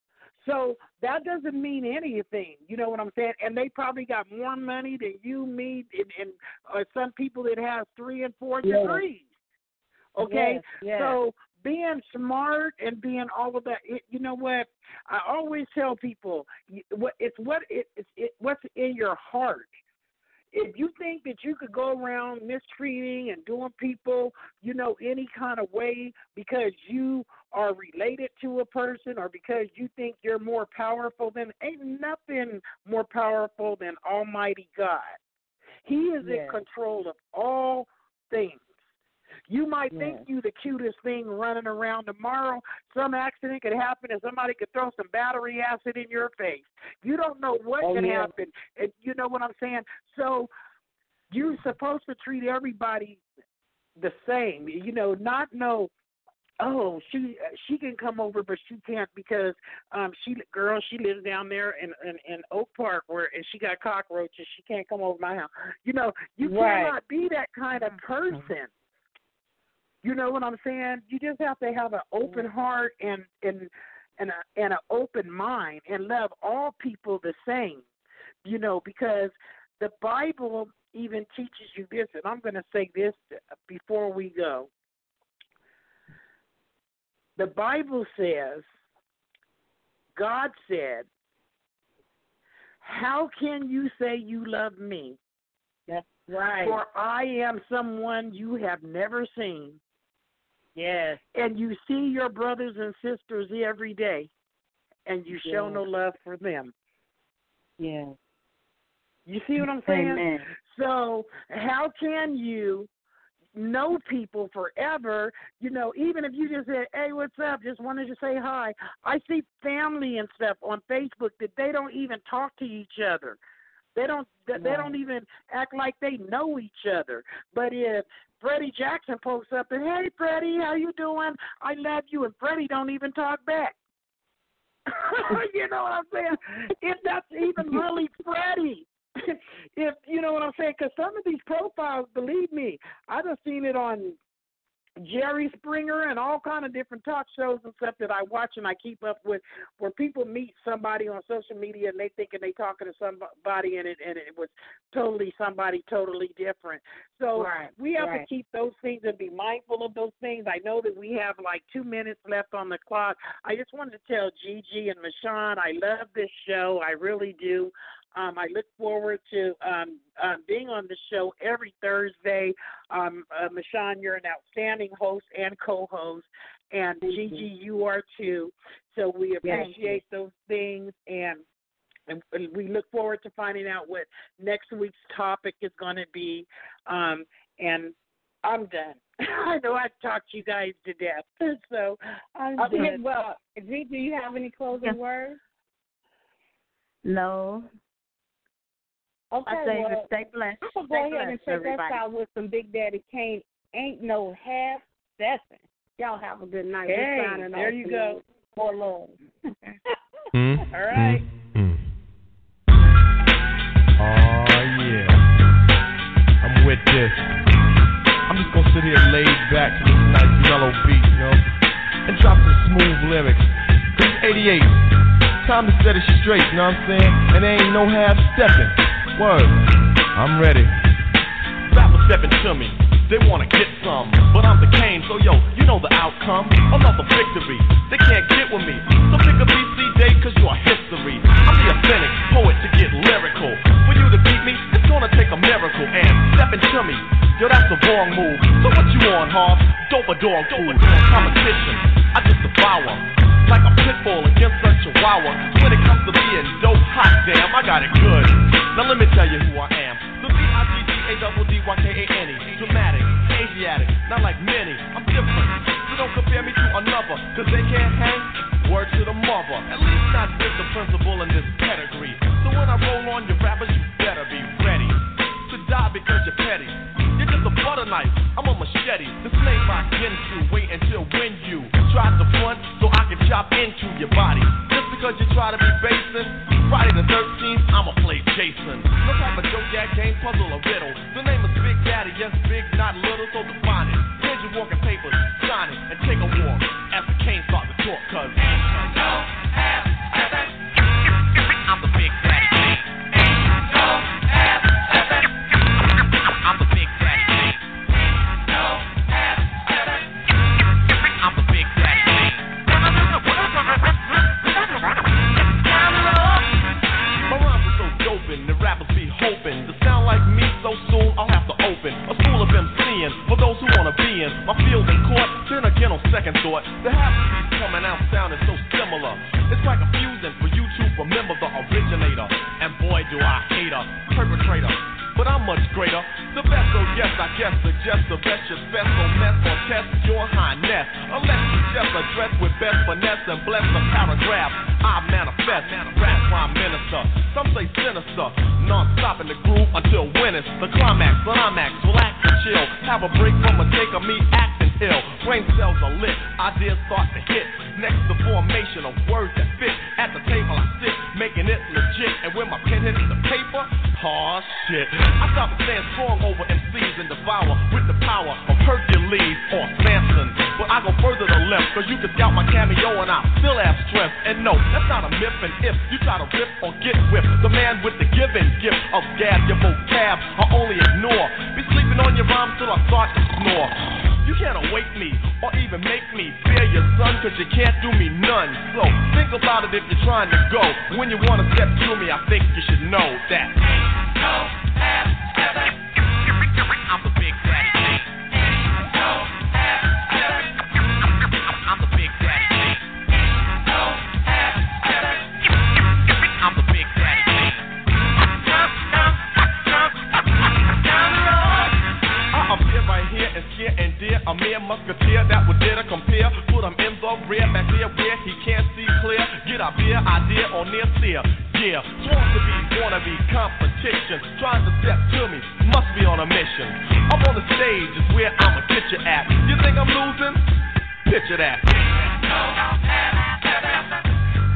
So that doesn't mean anything, you know what I'm saying? And they probably got more money than you, me, and, and uh, some people that have three and four yes. degrees. Okay, yes, yes. So being smart and being all of that, it, you know what? I always tell people, it's what it, it's it, what's in your heart. If you think that you could go around mistreating and doing people, you know, any kind of way because you are related to a person or because you think you're more powerful than, ain't nothing more powerful than Almighty God. He is yes. in control of all things. You might yes. think you the cutest thing running around tomorrow. Some accident could happen and somebody could throw some battery acid in your face. You don't know what oh, can yeah. happen. And you know what I'm saying? So you're supposed to treat everybody the same. You know, not know, oh, she she can come over, but she can't because um she girl she lives down there in, in, in Oak Park where and she got cockroaches. She can't come over my house. You know, you right. cannot be that kind of person. You know what I'm saying? You just have to have an open heart and and and a, and an open mind and love all people the same. You know, because the Bible even teaches you this, and I'm going to say this before we go. The Bible says, God said, how can you say you love me? That's right. For I am someone you have never seen. Yes. And you see your brothers and sisters every day, and you show yes. no love for them. Yes. You see what I'm saying? Amen. So how can you know people forever, you know, even if you just say, hey, what's up, just wanted to say hi. I see family and stuff on Facebook that they don't even talk to each other. They don't they right. don't even act like they know each other. But if Freddie Jackson posts up and, hey, Freddie, how you doing? I love you, and Freddie don't even talk back. You know what I'm saying? If that's even really Freddie. If you know what I'm saying, because some of these profiles, believe me, I've seen it on Jerry Springer and all kind of different talk shows and stuff that I watch and I keep up with, where people meet somebody on social media and they thinking they talking to somebody and it and it was totally somebody totally different. So right, we have right. to keep those things and be mindful of those things. I know that we have like two minutes left on the clock. I just wanted to tell Gigi and Michonne, I love this show. I really do. Um, I look forward to um, um, being on the show every Thursday. Um, uh, Michonne, you're an outstanding host and co-host, and Gigi, you are too. So we appreciate those things, and, and we look forward to finding out what next week's topic is going to be. Um, and I'm done. I know I've talked you guys to death, so I'm okay, done. Well, G, do you have any closing yeah. words? No. Okay, I say well, stay blessed. I'm going to go ahead and take us out with some Big Daddy Kane. Ain't no half stepping. Y'all have a good night. Hey, there you go. More love. mm, All right. Mm, mm. Oh, yeah. I'm with this. I'm just going to sit here laid back to this nice mellow beat, you know, and drop some smooth lyrics. Cause it's eighty-eight. Time to set it straight, you know what I'm saying? And there ain't no half stepping. Word. I'm ready. Rappers stepping to me. They wanna get some, but I'm the Kane, so yo, you know the outcome. Another victory. They can't get with me. So pick a B C day, cause you're history. I'm the authentic poet to get lyrical. For you to beat me, it's gonna take a miracle. And stepping to me, yo, that's the wrong move. So what you on, Harv? Dope a dog food. Competition, I just devour. Like a pit bull against a chihuahua. When it comes to being dope, hot damn, I got it good. Now let me tell you who I am. The B I G G A D D Y K A N E. Dramatic, Asiatic, not like many. I'm different, so don't compare me to another. Cause they can't hang, word to the mother. At least not with the principle in this pedigree. So when I roll on your rappers, you better be ready to die because you're petty. You're just a butter knife, I'm a machete. The snake by Gensu, wait until when you try to front so I can chop into your body. Just because you try to be basing, Friday the thirteenth, I'ma play Jason. No type of joke, that game, puzzle, or riddle. The name is Big Daddy, yes, big, not little, so define it. Here's your walking papers, sign it, and take a walk as the Kane start to talk, cause ain't no half stepping. I'm the Big Daddy Kane. Ain't no half stepping. I'm the Big Daddy Kane. Ain't no half stepping. I'm the Big Daddy Kane. My rhymes are so doping, the rappers be hoping to sound like me so soon I'll have to open a school of MCing for those who wanna be in my field in court. Then again on second thought, the half of these coming out sounding so similar. It's quite confusing for you to remember the originator. And boy do I hate a perpetrator, but I'm much greater. The best, so yes, I guess, suggest the best your best, so mess or test your highness. Unless you just address with best finesse and bless the paragraph I manifest. Rap prime minister, some say sinister, non-stop in the groove until when it's the climax. Climax, relax and chill, have a break from a take of me acting ill. Brain cells are lit, ideas start to hit. Next the formation of words that fit. At the table I sit, making it legit. And when my pen hits the paper, oh shit, I stop and stand strong over M Cs and devour with the power of Hercules or Samson. But I go further to left, cause you can scout my cameo and I still have strength. And no, that's not a myth. And if you try to rip or get whipped, the man with the given gift of gab, your vocab I only ignore. Be sleeping on your rhymes till I start to snore. You can't awake me or even make me fear your son, cause you can't do me none. So think about it if you're trying to go. When you wanna step to me, I think you should know that ain't no half stepping. I'm the Big Daddy Kane. Ain't no half stepping. I'm the Big Daddy Kane. Ain't no half stepping. I'm the Big Daddy Kane. I appear right here and scare and dear a mere musketeer that would dare to compare. Put him in the rear, back there where he can't see clear. Get up here, idea or near seer. Yeah, sworn to be, wanna be competition. Trying to step to me, must be on a mission. Up on the stage is where I'ma get you at. You think I'm losing? Picture that. Ain't no half stepping.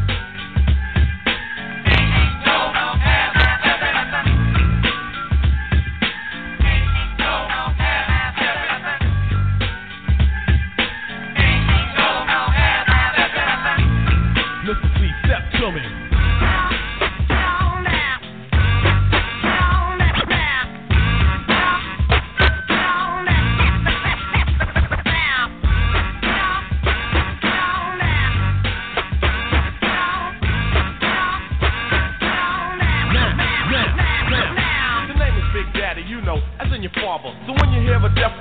Ain't no half stepping. Ain't no half stepping. Ain't no half stepping. Mister C, step to me.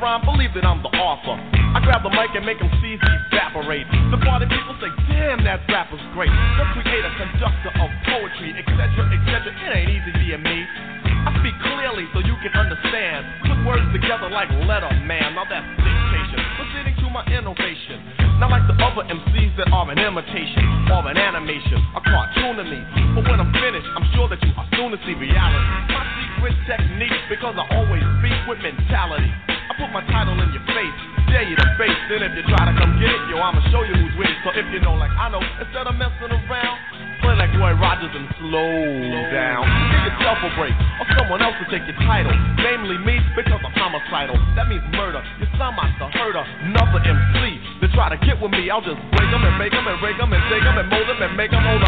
rhyme, believe that I'm the author. I grab the mic and make them C's evaporate. The party people say, damn, that rapper's great. The creator, conductor of poetry, et cetera, et cetera. It ain't easy being me. I speak clearly so you can understand. Put words together like letter man. Now that's dictation. Proceeding to my innovation. Not like the other M Cs that are an imitation or an animation, a cartoon to me. But when I'm finished, I'm sure that you are soon to see reality. My secret technique, because I always speak with mentality. I put my title in your face, dare you to face. Then if you try to come get it, yo, I'ma show you who's with it. So if you know like I know, instead of messing around, play like Roy Rogers and slow down. Give yourself a break, or someone else will take your title. Namely me, because I'm homicidal. That means murder. You're some monster, herder, another M C. They try to get with me, I'll just break them and make them and rake them and take them and mold them and make them hold